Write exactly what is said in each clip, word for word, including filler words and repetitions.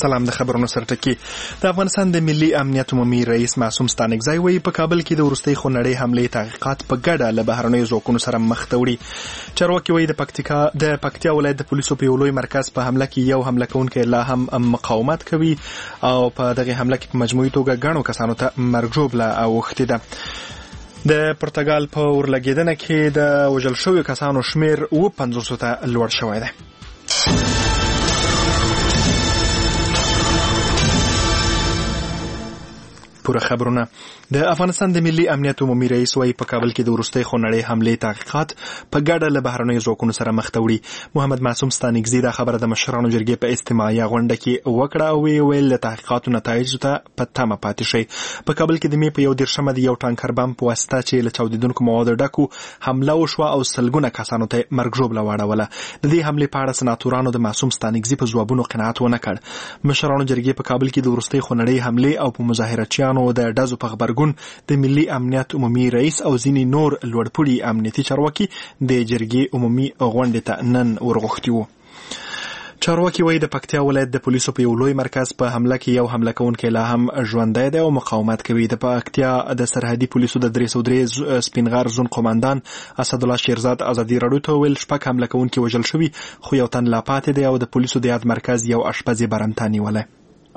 سلام. د خبرونو سرټکی. د افغانستان د ملي امنیت عمومي رئیس معصوم ستانکزی وایي په کابل کې د وروستۍ خونړۍ حملې تحقیقات په ګډه له بهرنیو ځواکونو سره مخ ته وړي. چارواکي وایي د پکتیکا د پکتیا ولایت د پولیسو په یو لوی مرکز په حمله کې یو حمله کوونکی لا هم مقاومت کوي او په دغه حمله کې په مجموعي توګه ګڼو کسانو ته مرګ ژوبله اوښتې ده. د پرتګال په اورلګیدنه کې د وژل شویو کسانو شمیر اوه پنځوسو ته لوړ شوی دی. پوره خبرونه. د افغانستان د ملي امنیت عمومي رئیس وايي په کابل کې د وروستۍ خونړۍ حملې تحقیقات په ګډه له بهرنیو ځواکونو سره مخ ته وړي. محمد معصوم ستانکزی دا خبره د مشرانو جرګې په اجتماعي غونډه کې وکړه او ویل د تحقیقاتو نتایج ته په تمه پاتې شي. په کابل کې د می په یو دیرشمه د یو ټانکر بم په واسطه چې له چاودیدونکو موادو ډکو حمله وشوه او سلګونه کسانو ته مرګ ژوبله واړوله. د دې حملې په اړه سناتورانو د معصوم ستانکزی په ځوابونو قناعت ونه کړ. مشرانو جرګې په کابل کې د وروستۍ خونړۍ حملې او په مظاهرچیانو د ډزو په خبرګون د ملي امنیت عمومي رئیس او ځینې نور لوړپوړي امنیتي چارواکي د جرګې عمومي غونډې ته نن ورغوښتي وو. چارواکي وایي د پکتیا ولایت د پولیسو په یو لوی مرکز په حمله کې یو حمله کوونکی لا هم ژوندی دی او مقاومت کوي. د پکتیا د سرحدي پولیسو د درې سوه درې سپینغر زون قوماندان اسدالله شیرزاد ازادي راډیو ته ویل شپږ حمله کوونکي وژل شوي خو یو تن لا پاتې دی او د پولیسو د یاد مرکز یو اشپز یې برمته نیولی.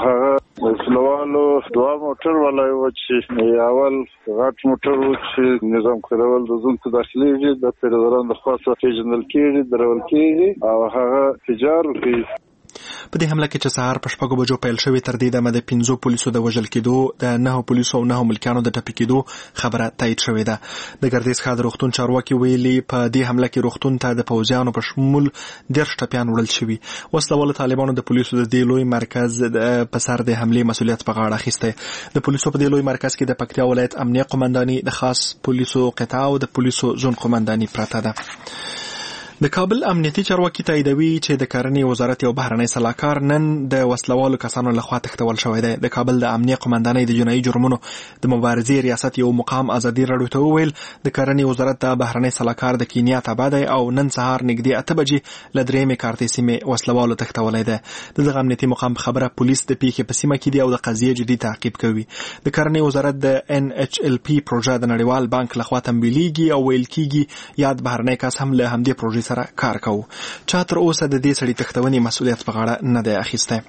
وسلوالو دوه موټر ولای و چې اول غټ موټر و چې نظام کړول د زون ته داخليږي د پیرودلان د خاصه پیژندل کېږي درول کېږي او هغه تجار کوي. په دې حمله کې چې سهار په شپږو بجو پیل شوې تر دې دمه د پنځو پولیسو د وژل کېدو د نهو پولیسو او نهو ملکیانو د ټپي کېدو خبره تایید شوې ده. د ګردیز ښار د روغتون چارواکي ویلي په دې حمله کې روغتون ته د پوځیانو په شمول دېرش ټپیان وړل شوي. وسلوالو طالبانو د پولیسو د دې لوی مرکز په سر د حملې مسؤلیت په غاړه اخیستی. د پولیسو په دې لوی مرکز کې د پکتیا ولایت امنیه قومنداني د خاص پولیسو قطعه او د پولیسو زون قومنداني پرته ده. د کابل امنیتي چارواکي تاییدوي چې د کرنې وزارت یو بهرنی سلاکار نن د وسلوالو کسانو لخوا تښتول شوی دی. د کابل د امنیه قومندانۍ د جنایي جرمونو د مبارزې ریاست یو مقام ازادي راډیو ته وویل د کرنې وزارت د بهرنی سلاکار د کینیا تابع دی او نن سهار نږدې اته بجې له درېیمې کارتې سیمې وسلوالو تښتولی دی. د دغه امنیتي مقام په خبره پولیس د پیښې په سیمه کې دي او د قضیې جدي تعقیب کوي. د کرنې وزارت د ان ایچ ال پی پروژه د نړیوال بانک لخوا تمویلیږي او ویل کېږي یاد بهرنی کس هم له همدې پروژې سره کار کوو. چا تر اوسه د دې سړي تښتونې مسؤلیت په غاړه نه دی اخیستی.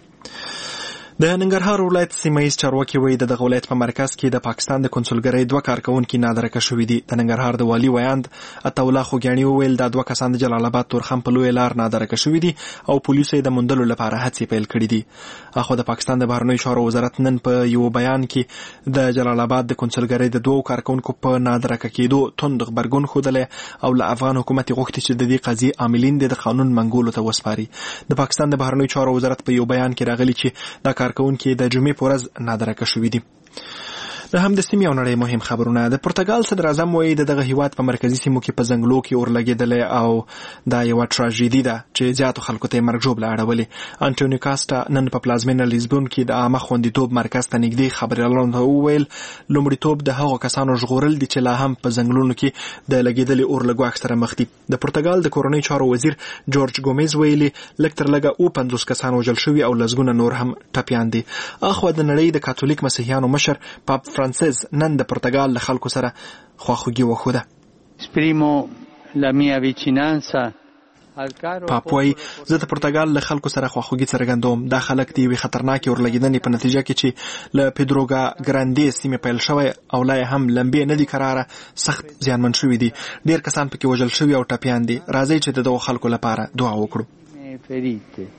د ننګرهار ولایت سیمه‌ییز چارواکي وایي د دغه ولایت په مرکز کې د پاکستان د کنسولګرۍ دوه کارکونکي نادرکه شوي دي. د ننګرهار د والي ویاند عطاالله خوږیاڼي وویل دا دوه کسان د جلال آباد تورخم په لویه لار نادرکه شوي دي او پولیسو یې د موندلو لپاره هڅې پیل کړي دي. اخو د پاکستان د بهرنیو چارو وزارت نن په یو بیان کې د جلال آباد د کنسولګرۍ د دوو کارکونکو په نادرکه کېدو توند غبرګون ښودلی او له افغان حکومت غوښتي چې د دې قضیې عاملین د قانون منګولو ته وسپاري. د پاکستان د بهرنیو چارو وزارت په یو بیان کې راغلي چې دا کارکونکي د جمعې پورز نادرکه شوي دي. د هم د سیمې او نړۍ مهم خبرونه. د پرتګال صدر اعظم وایي د دغه هیواد په مرکزي سیمو کې په ځنګلو کې اور لګېدلی او دا یوه ټراژیدي ده چې زیاتو خلکو ته یې مرګ ژوبله اړولې. انټونیو کاسټا نن په پلازمینه لیزبون کې د عامه خوندیتوب مرکز ته نږدې خبریالانو ته وویل لومړیتوب د هغو کسانو ژغورل دي چې لا هم په ځنګلونو کې د لګېدلي اور له ګواښ سره مخ دي. د پرتګال د کورنۍ چارو وزیر جورج ګومیز ویلي لږ تر لږه اوه پنځوس کسان وژل شوي او لسګونه نور هم ټپیان دي. اخوا د نړۍ د کاتولیک مسیحیانو مشر پاپ فرانسیس نن د پرتګال له خلکو سره خواخوږي وښوده. پاپ وایي زه د پرتګال له خلکو سره خواخوږي څرګندوم. دا خلک د یوې خطرناکې اورلګیدنې په نتیجه کې چې له پیدروګا ګراندې سیمې پیل شوی او لا هم لمبې نه دي کراره سخت زیانمن شوي دي. ډېر کسان پکې وژل شوي او ټپیان دي. راځئ چې د دغو خلکو لپاره دعا وکړو.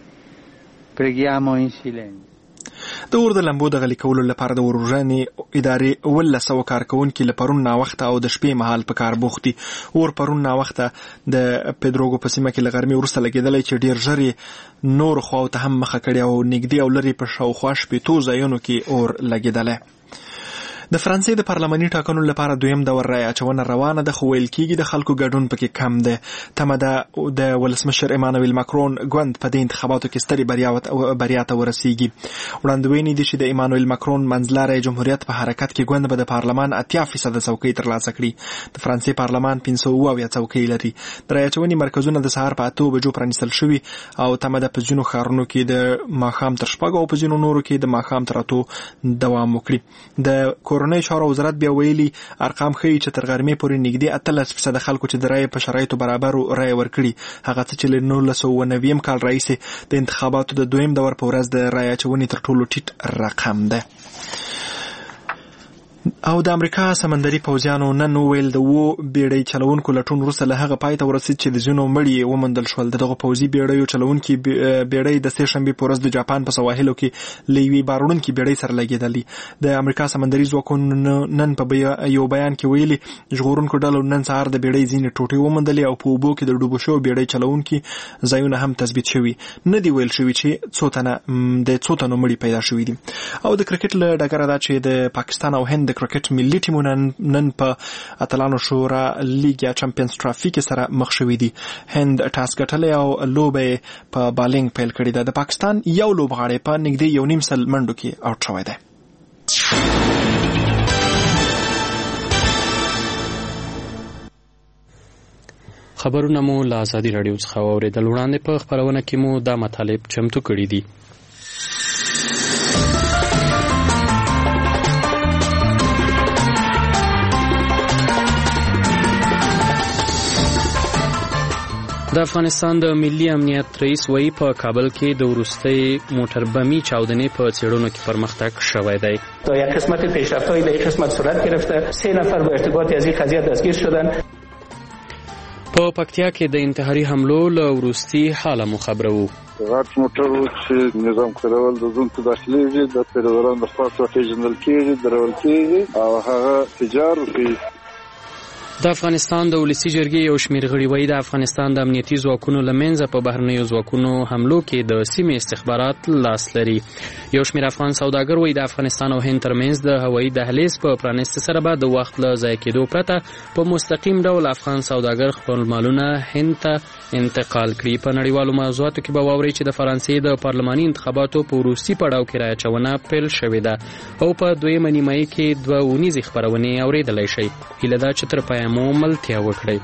د اور د لمبو د غلي کولو لپاره د وروژنې ادارې اوولس سوه کارکوونکي له پرون ناوخته او د شپې مهال په کار بوخت دي. اور پرون ناوخته د پیدروګو په سیمه کې له غرمې وروسته لګېدلی چې ډېر ژر یې نورو خواو ته هم مخه کړې او نږدې او لرې په شاوخوا شپېتو ځایونو کې اور لګېدلی. د فرانسې د پارلماني ټاکنو لپاره دویم دور رای اچونه روانه ده، خو ویل کېږي د خلکو ګډون پکې کم ده. تمه ده د ولسمشر ایمانویل ماکرون ګوند په دې انتخاباتو کې سترې بریا ته ورسیږي. وړاندوینې دي چې د ایمانویل ماکرون منځلاری جمهوریت په حرکت کې ګوند به د پارلمان اتیا فیصده څوکۍ ترلاسه کړي. د فرانسې پارلمان پنځه سوه اویا څوکۍ لري. د رای اچونې مرکزونه د سهار په اتو بجو پرانیستل شوي او تمه ده په ځینو ښارونو کې د ماښام تر شپږو او په ځینو نورو کې د ماښام تر اتو دوام وکړي. د کورنۍ چارو وزارت بیا ویلي ارقام ښیي چې تر غرمې پورې نږدې اتلس فیصده خلکو چې د رایې په شرایطو برابر رایې ورکړي، هغه څه چې له نولس سوه نوي کال راهیسې د انتخاباتو د دویم دور په ورځ د رایې اچونې تر ټولو ټیټ رقم ده. او د امریکا سمندري پوځیانو نن ویل د وو بیړۍ چلونکو لټون وروسته له هغه پای ته ورسید چې د ځینو مړي وموندل شول. دغه پوځي بیړیو چلونکي بیړۍ د سې شنبې په ورځ د جاپان په سواحلو کې له یوې باروړونکي بیړۍ سره لګېدلې. د امریکا سمندري ځواکونو نن په یو بیان کې ویلي ژغورونکو ډلو نن سهار د بیړۍ ځینې ټوټې وموندلې او په اوبو کې د ډوبو شوو بیړۍ چلونکي ځایونه هم تثبیت شوي. نه دی ویل شوي چې څو تنه د څو تنو مړي پیدا شوي دي. او د کرکټ له ډګره دا چې د پاکستان او هند د کرکټ ملي ټیمونه نن په اتلانو شورا لیګ یا چمپیونز ټرافي کې سره مخ شوي دي. هند ټاس ګټلی او لوبه په بالینګ پیل کړې ده. د پاکستان یو لوبغاړی په نږدې یو نیم سل منډو کې آوټ شوی دی. خبرونه مو له ازادي راډیو څخه واورېدل. وړاندې په خپرونه کې مو دا مطالب چمتو کړي دي. د افغانستان د ملي امنیت رئیس وایي په کابل کې د وروستۍ موټر بمي چاودنې په څېړنو کې پرمختګ شوی دی. تا یک قسمت پیشرفت‌های در این قسمت صورت گرفته. سه نفر با ارتباط از این قضیه دستگیر شدن. په پکتیا کې د انتحاري حملو له وروستي حاله مو خبره وو. غټ موټر چې نظام کارول د ځون ته داخليږي د پیرودلان د خاصه پیژندل کېږي درول کېږي او هغه تجارت کوي. د افغانستان د ولسی جرګې یو شمېر غړي وایي د افغانستان د امنیتي ځواکونو له منځه په بهرنیو ځواکونو حملو کې د سیمې استخبارات لاس لري. یو شمېر افغان سوداګر وایي د افغانستان او هند ترمنځ د هوایي دهلیز په پرانیستو سره به د وخت له ضایع کېدو پرته په مستقیم ډول افغان سوداګر خپل مالونه هند ته انتقال کړي. په نړیوالو موضوعاتو کې به واورئ چې د فرانسې د پارلماني انتخاباتو په وروستي پړاو کې رایه اچونه پیل شوې ده او په دویمه نیمایي کې دوه اونیزې خپرونې اورېدلی شئ. هیله ده چې تر پایه مو ملتیا وکړئ.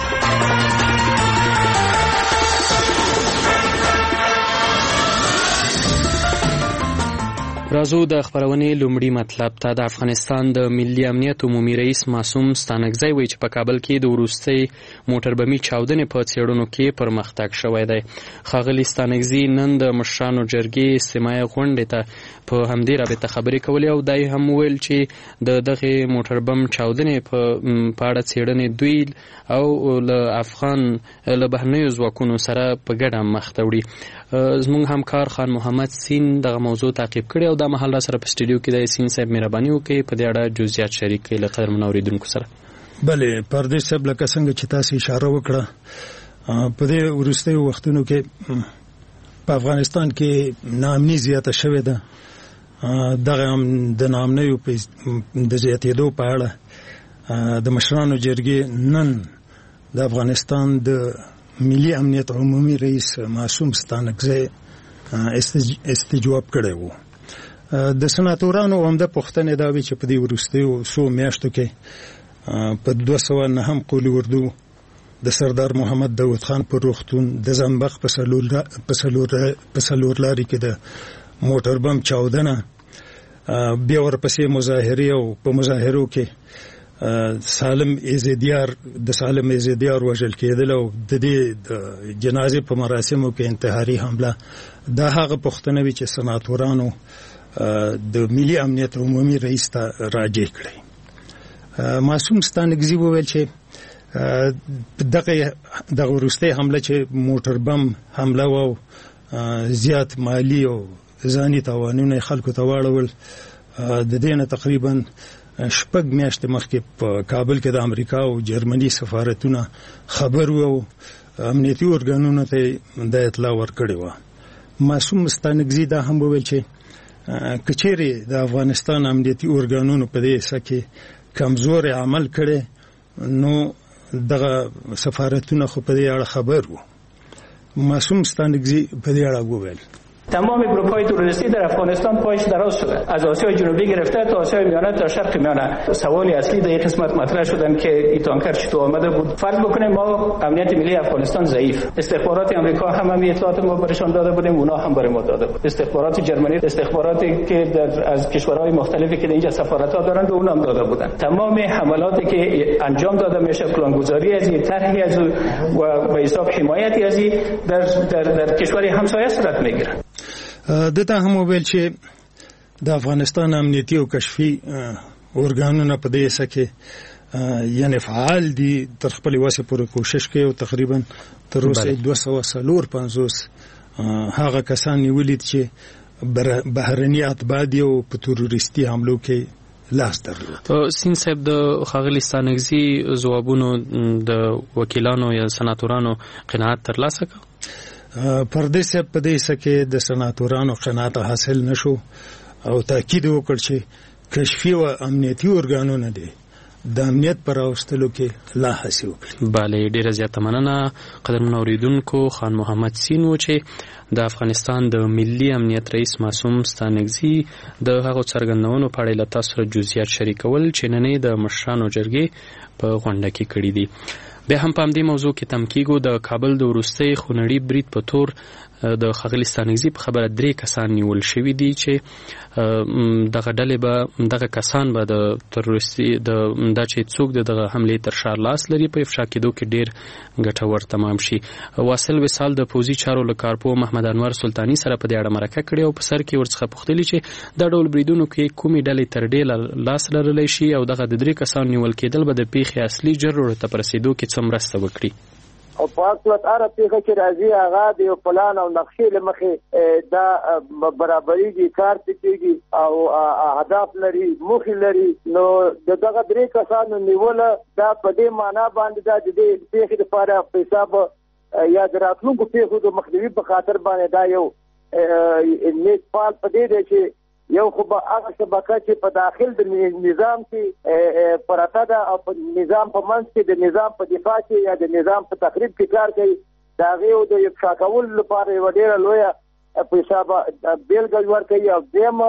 راځو د خبرونې لومړي مطلب ته. د افغانستان د ملي امنیت عمومي رئیس معصوم ستانکزی وایي چې په کابل کې د وروستۍ موټر بمي چاودنې په څېړنو کې پرمختګ شوی دی. ښاغلي ستانکزي نن د مشرانو جرګې استماعي غونډې ته په همدې رابطه خبرې کولې او دا هم ویل چې د دغې موټر بم چاودنې په اړه څېړنې دوی او له افغان له بهرنیو ځواکونو سره په ګډه مخ ته وړي. زموږ همکار خان محمد سین دغه موضوع تعقیب کړی او دا مهال را سره په سټوډیو کې د سین صاحب مهرباني وکړي په دې اړه جزئیات شریک کړي له قدرمن اوریدونکو سره. بله پردیس صاحب لکه څنګه چې تاسو اشاره وکړه په دې وروستیو وختونو کې په افغانستان کې ناامني زیاته شوې ده. دغه هم د ناامنیو د زیاتېدو په اړه د مشرانو جرګې نن د افغانستان د ملي امنیت عمومي رئیس معصوم ستانکزی استجواب کړی وو. د سناتورانو عمده پوښتنې دا وي چې په دې وروستیو څو میاشتو کې په دوه سوه نهم قولي اردو د سردار محمد داود خان پر روغتون د زنبق په څلورلارې کې د موټر بم چاودنه، بیا ورپسې مظاهرې او په مظاهرو کې سالم ایزیدیار د سالم ایزیدیار وژل کېدل او د دې د جنازې په مراسمو کې انتحاري حمله. دا هغه پوښتنه وي چې سناتورانو د ملي امنیت عمومي رئیس ته راجع کړی. معصوم ستانکزي وویل چې دغه دغه وروستۍ حمله چې موټر بم حمله و زیات مالی او ځاني تاوانونه خلکو ته واړول. د دې نه تقریبا شپږ میاشتې مخکې په کابل کې د امریکا او جرمني سفارتونه خبر وو امنیتي ارګانونو ته د اطلاع ورکړې وه. معصوم ستانکزي دا هم وویل چې کچېری د افغانستان امنیتي ارګانونو په دې سکه کمزور عمل کړي نو دغه سفارتونه خو په دې اړه خبر وو. معصوم ستانکزی په دې اړه وویل تمام گروه‌های تروریستی در افغانستان پایش دراز شده، از آسیای جنوبی گرفته تا آسیای میانه تا شرق میانه. سوال اصلی در این قسمت مطرح شدن که این تانکر چطور آمده بود. فرض بکنیم ما امنیت ملی افغانستان ضعیف، استخبارات آمریکا هم همین اطلاعات ما برشان داده بودیم، اونا هم برای ما داده بود. استخبارات جرمنی، استخباراتی که در از کشورهای مختلفی که اینجا سفارت‌ها دارن به اونا هم داده بودن. تمام حملاتی که انجام داده میشه، پلانگذاری از این طرحی از و به حساب حمایتی از این در در در کشور همسایه صورت میگیره. دته هم ویل چې د افغانستان امنیتي او کشفي ارګانونه په دې سکه یعنی فعال دي، تر خپل واسه پورې کوشش کوي او تقریبا تر اوسه دوه سوه پنځوس هغه کسان نیولي چې بهرني اتباع دي او په تروریستي حملو کې لاس درلود. سین صاحب د ښاغلي ستانکزي ځوابونو د وکیلانو یا سناتورانو قناعت ترلاسه کړ؟ پردیس په دې سکه د سناتورانو قناعت حاصل نشو او تاکید وکړ چې کشفي او امنیتي ارګانونه دي د امنیت پر اوستلو کې لا هڅه وکړي. bale ډیره زیاته مننه قدرمن اوریدونکو. خان محمد سین و چې د افغانستان د ملي امنیت رئیس معصوم ستانکزي د هغو څرګندونو په اړه له تاسو سره جزئیات شریکول چې نن د مشرانو جرګې په غونډه کې کړي دي. بیا هم په همدې موضوع کې تم کېږو د کابل د وروستي خونړي برید په تور د ښاغلي ستانکزي په خبره درې کسان نیول شوي دي چې دغه ډلې به دغه کسان به د تروریستي د دا چې څوک د دغه حملې تر شا لاس لري په افشا کېدو کې ډېر ګټور تمام شي. واصل وصال د پوځي چارو له کارپو محمد انور سلطاني سره په دې اړه مرکه کړې او په سر کې ورڅخه پوښتلي چې دا ډول بریدونو کې کومې ډلې تر ډېره لاس لرلی شي او دغه د درې کسان نیول کېدل به د پیښې اصلي جرړو ته په رسېدو کې څه مرسته وکړي. او په اصل اره پیښه چې راځي هغه د یو پلان او نقشې له مخې دا برابرېږي، کار کېږي او اهداف لري، موخې لري. نو دغه درې کسانو نیوله دا په دې معنا باندې دا د دې پیښې لپاره په حساب یا د راتلونکو پیښو د مخنیوي په خاطر باندې دا یو نیک فعال په دې دی چې یو خو به هغه شبکه چې په داخل د نظام کې پرته ده او په نظام په منځ کې د نظام په دفاع کې یا د نظام په تخریب کې کار کوي، د هغې او د افشا کولو لپاره یوه ډېره لویه په حساب بېلګه ورکوي. او دویمه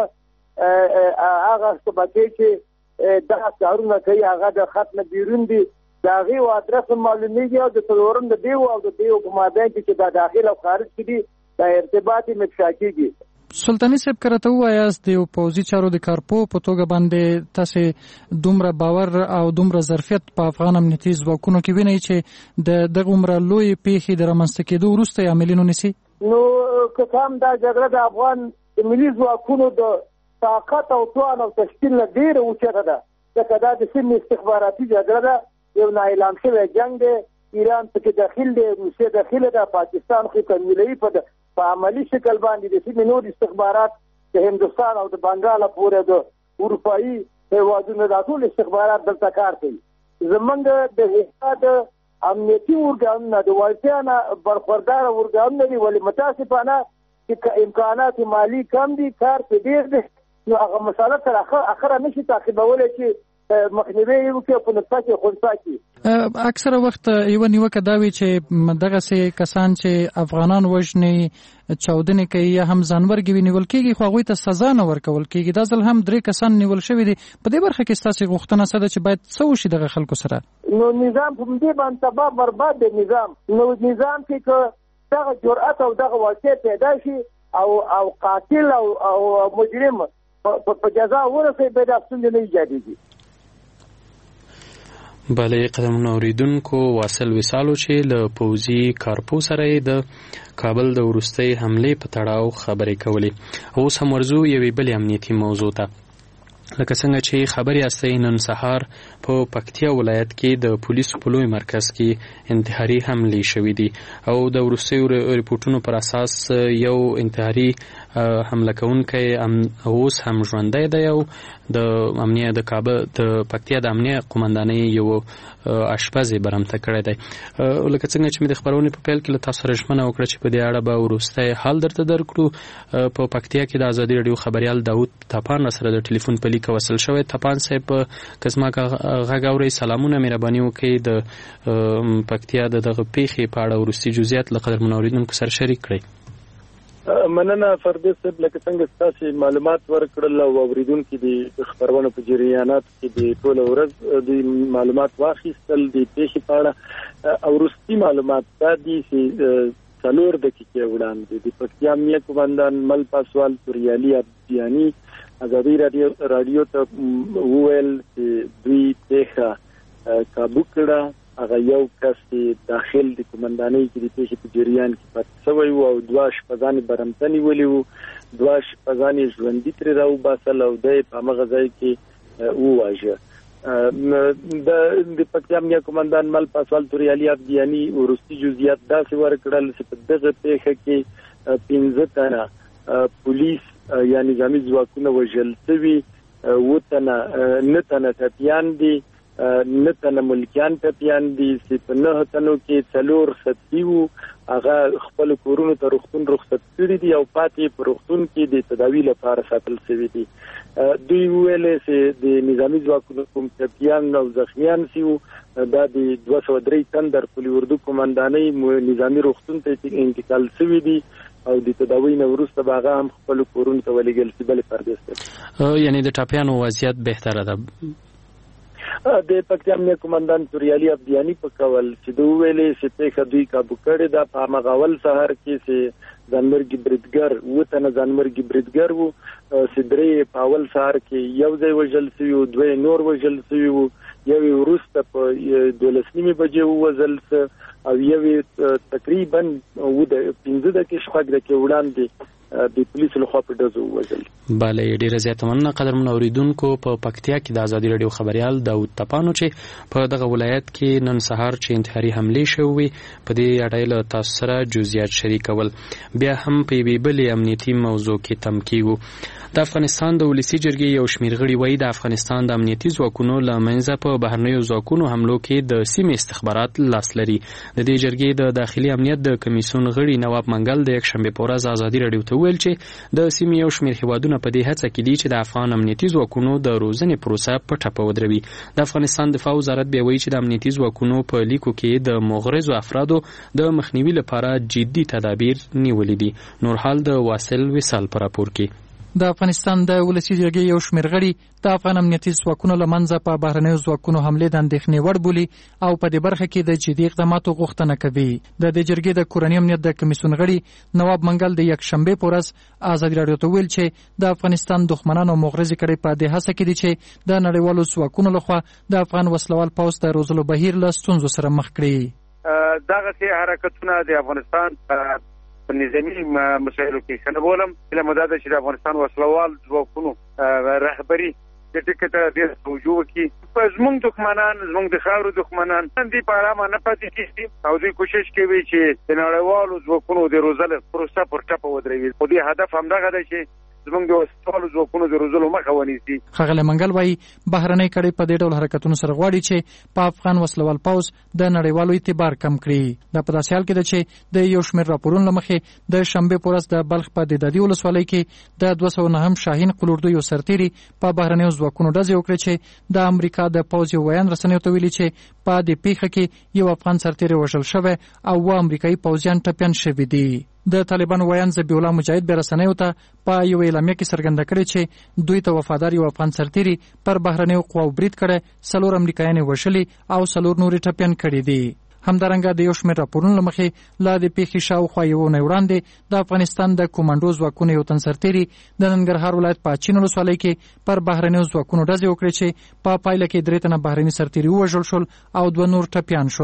هغه شبکې چې دغه کارونه کوي هغه د خط نه بیرون دي، د هغې و ادرس معلومېږي او د څلورم د دیو او د دیو په مابین کې چې دا داخل او خارج کې دي دا ارتباط یې افشا کېږي. سلطاني صاحب کرته وایاست د پوځي چارو د کارپو په توګه باندې تاسو دومره باور او دومره ظرفیت په افغان امنیتي ځواکونو کې وینئ چې د دغه عمره لوی پیښې د رامنځته کېدو وروسته عاملینو نیسي؟ نو که هم دا جګړه د افغان ملي ځواکونو د طاقت او توان او تشکیل نه ډېره اوچته ده، ځکه دا د سیمې استخباراتي جګړه ده، یو نااعلان شوی جنګ دی، ایران پکې داخل دی، روسیه داخله ده، پاکستان خو تمویلوي په په عملی شکل باندې د سیمې نور استخبارات د هندوستان او د بنګال پورې د اروپایي هیوادونو دا ټول استخبارات دلته کار کوي. زمونږ د هیواد امنیتي ارګانونه د وړتیا نه برخوردار ارګانونه دي، ولې متاسفانه چې امکانات مالي کم دي، کار په ډېر دی، نو هغه مسله تر اخره نشي تعقیبولی چې مخنیوي یې وکړي په نطفه کې خنثی کړي. اکثره وخت یوه نیوکه دا وي چې دغسې کسان چې افغانان وژني، چاودنې کوي یا هم ځانمرګي وي نیول کېږي، خو هغوی ته سزا نه ورکول کېږي. دا ځل هم درې کسان نیول شوي دي. په دې برخه کې ستاسې غوښتنه څه ده چې باید څه وشي دغه خلکو سره؟ نو نظام په دې باندې تباه برباد دی نظام. نو نظام کې که دغه جرأت او دغه وړتیا پیدا شي او او قاتل او او مجرم په جزا ورسوي، بیا دا ستونزې نه ایجادېږي. بله قدمونه اوریدونکو، واصل وصالو چې له پوځي کارپو سره د کابل د وروستۍ حملې په تړاو خبرې کولې. اوس هم ورځو یوې بلې امنیتي موضوع ته. لکه څنګه چې خبرې یاستئ، نن سهار په پکتیا ولایت کې د پولیسو په لوی مرکز کې انتحاري حملې شوې دي او د وروستیو ریپورتونو پر اساس یو انتحاري حمله کوونکی اوس هم ژوندی دی او د امنیه د کابل د پکتیا د امنیه قومندانۍ یو اشپز یې برمته کړی دی. لکه څنګه چې مې د خپرونې په پیل کې له تاسو سره ژمنه وکړه چې په دې اړه به وروستی حال درته درکړو. په پکتیا کې د ازادي راډیو خبریال داود تپان سره د ټلیفون په لیکه وصل شوی. تپان صاحب که زما غږ اورئ سلامونه، مهرباني وکړئ د پکتیا د دغه پیښې په اړه وروستي جزئیات له قدرمنو اورېدونکو سره شریک کړئ. مننه فردوس صاحب، لکه څنګه تاسو معلومات ورکړل او اوریدونکو د خبرونو په جریانات کې د ټول ورځ د معلومات واخیستل د پیښې په اړه او وروستي معلومات دي چې څلور دقیقې وړاندې د پکتیا امنیه قومندان مل پاسوال توریالي ابدیانی ازادي رادیو رادیو ته وویل چې دوی پیښه کابو کړه. هغه یو کس چې داخل د قومندانۍ کې د پیښې په جریان کې پاتې شوی و او دوه شپږان برمته نیولي وو، دوه شپږان ژوندي ترې راوباسل او دی په همغه ځای کې وواژه. د پکتیا امنیه قومندان مل پاسوال توریالي ابدیانی وروستي جزئیات داسې ورکړل چې په دغه پیښه کې پنځه تنه پولیس یا نظامي ځواکونه وژل شوي، اووه تنه نه تنه ټپیان دي، نه تنه ملکیان ټپیان دي چې په نهه تنو کې څلور سطحي وو، هغه خپل کورونو ته روغتون رخصت کړي دي او پاتې په روغتون کې د تداوی لپاره ساتل شوي دي. دوی ویل چې د نظامي ځواکونو کوم ټپیان او زخمیان سیو دا د دوه سوه درې تن در پولي اردو قومندانۍ نظامي روغتون ته انتقال شوي دي او د تداوی نه وروسته به هغه هم خپل کورونو ته ولېږل شي. بلې پردیس دی، یعنی د ټپیانو وضعیت بهتره ده. د پکتیا امنیه قومندان توریالي ابدیانی په کول چې دوی ویلې چې پیښه دوی کابو کړې ده. په همغه اول سهار کې چې ځانمرګي بریدګر اووه تنه ځانمرګي بریدګر وو چې درې په اول سهار کې یو ځای وژل شوي وو، دوی نور وژل شوي وو، یو وروسته په دولس نیمې بجې ووژل څه او یو تقریبا پنځه دقیقې شپږ دقیقې وړاندې د پولیسو لخوا په ډزو ووژل. بله، ډېره زیاته مننه قدرمنو اورېدونکو. په پکتیا کې د ازادي راډیو خبریال داود تپانو چې په دغه ولایت کې نن سهار چې انتحاري حملې شوې په دې اړه له تاسو سره جزئیات شریکول. بیا هم په یوې بلې امنیتي موضوع کې تم کیږو. د افغانستان د ولسي جرګې یو شمېر غړي وایي د افغانستان د امنیتي ځواکونو له منځه په بهرنیو ځواکونو حملو کې د سیمې استخبارات لاس لري. د دې جرګې د داخلي امنیت د کمیسیون غړي نواب منګل د یکشنبې په ورځ ازادي راډیو ته ویل چې د سیمې یو شمېر هیوادونه په دې هڅه کې دي چې د افغان امنیتي ځواکونو د روزنې پروسه په ټپه ودروي. د افغانستان دفاع وزارت بیا وایي چې د امنیتي ځواکونو په لیکو کې د مغرضو افرادو د مخنیوي لپاره جدي تدابیر نیولي دي. نورحال د واصل وصال په راپور کې. د افغانستان د ولسي جرګې یو شمېر غړي د افغان امنیتي ځواکونو له منځه په بهرنیو ځواکونو حملې د اندېښنې وړ بولي او په دې برخه کې د جدي اقداماتو غوښتنه کوي. د دې جرګې د کورني امنیت د کمیسیون غړي نواب منګل د یکشنبې په ورځ ازادي راډیو ته ویل چې د افغانستان دښمنان او مغرضي کړي په دې هڅه کې دي چې د نړیوالو ځواکونو لخوا د افغان وسلوال پوځ د روزلو بهیر له ستونزو سره مخ کړي. دغه حرکتونه د افغانستان په نظامي مسایلو کې څنګه بولم چې مدد چې د افغانستان وسلوال ځواکونو رهبري د ټکټه د توجه کی په زمونږ دښمنان زمونږ د خاورو دښمنان دې په اړه نه پاتې کیږي او دوی کوشش کوي چې د نړیوالو ځواکونو د روزلو پروسه پر ټاپه ودروي. خو دې هدف هم دغه دی چې زمونږ د وسلوالو ځواکونو د روزلو مخه ونیسي. ښاغلی منګل وایي بهرنۍ کړۍ په دې ډول حرکتونو سره غواړي چې په افغان وسلوال پوځ د نړیوالو اعتبار کم کړي. دا په داسې حال کې ده چې د یو شمېر راپورونو له مخې د شنبې په ورځ د بلخ په ددادي ولسوالۍ کې د دوه سوه نهم شاهین قلوردو یو سرتیري په بهرنیو ځواکونو ډزې وکړې چې د امریکا د پوځ یو ویان رسنیو ته ویلي چې په دې پیښه کې یو افغان سرتیري وژل شوی او اووه امریکایي پوځیان ټپیان شوي دي. د طالبانو ویان ذبیح الله مجاهد به رسنیو ته په یو اعلامیه کې څرګنده کړې چې دوی ته وفادار یو افغان سرتیري پر بهرنیو قواو برید کړی، څلور امریکایان وژلي او څلور نورې ټپیان کړي دي. همدارنګه د یو شمېر راپورونو له مخې لا د پیښې شاوخوا یوه اونۍ وړاندې د افغانستان د کومانډو ځواکونو یو تن سرتیري د ننګرهار ولایت په اچین ولسوالۍ کې پر بهرنیو ځواکونو ډزې وکړې چې په پایله کې درې تنه بهرني سرتیري ووژل شول او دوه نور ټپیان شول.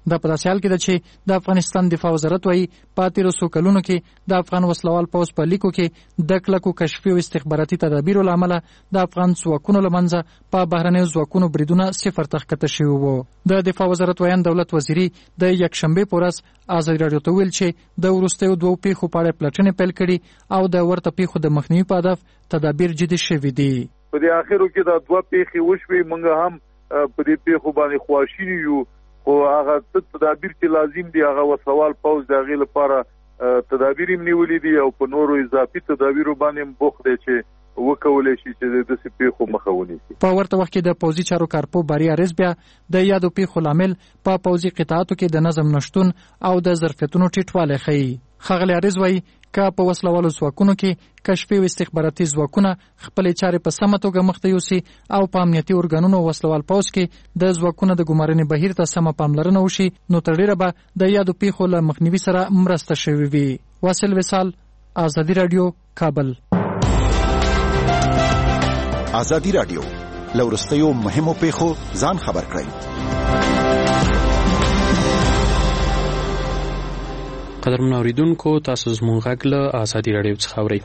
دا په داسې حال کې ده چې د افغانستان دفاع وزارت وایي په تېرو څو کلونو کې د افغان وسلوال پوځ په لیکو کې د کلکو کشفي او استخباراتي تدابیرو له امله د افغان ځواکونو له منځه په بهرنیو ځواکونو بریدونه صفر ته ښکته شوي وو. د دفاع وزارت ویان دولت وزیري د یکشنبې په ورځ ازادي راډیو ته ویل چې د وروستیو دوو پیښو په اړه پلټنې پیل کړي او د ورته پیښو د مخنیوي په هدف تدابیر جدي شوي دي. په دې اخرو کې دا دوه پیښې وشوي، موږ هم په دې پیښو باندې خواشینی یو، خو هغه تدابیر چې لازم دي هغه وسوال پوز د غیل لپاره تدابیر نیولې دي او په نورو اضافي تدابیرو باندې بوخ دي چې وکولای شي چې د دې پیښو مخه ونیسي. په ورته وخت کې د پوځي چارو کارپو باري اریز بیا د یادو پیښو لامل په پوځي قطاعاتو کې د نظم نشټون او د ظرفیتونو ټیټوالی ښیي. ښاغلی اریز وایي که په وسلوالو ځواکونو کې کشفي او استخباراتي ځواکونه خپلې چارې په سمه توګه مخته یوسي او په امنیتي ارګانونو او وسلوال پوځ کې د ځواکونو د ګمارنې بهیر ته سمه پاملرنه وشي، نو تر ډېره به د یادو پیښو له مخنیوي سره مرسته شوې وي. واصل وصال، ازادي راډیو، کابل. ازادي راډیو لورستیو مهمو پیښو ځان خبر کړئ. قدرمن اوریدونکو، تاسو زموږ غږ له ازادي راډیو څخه اورئ.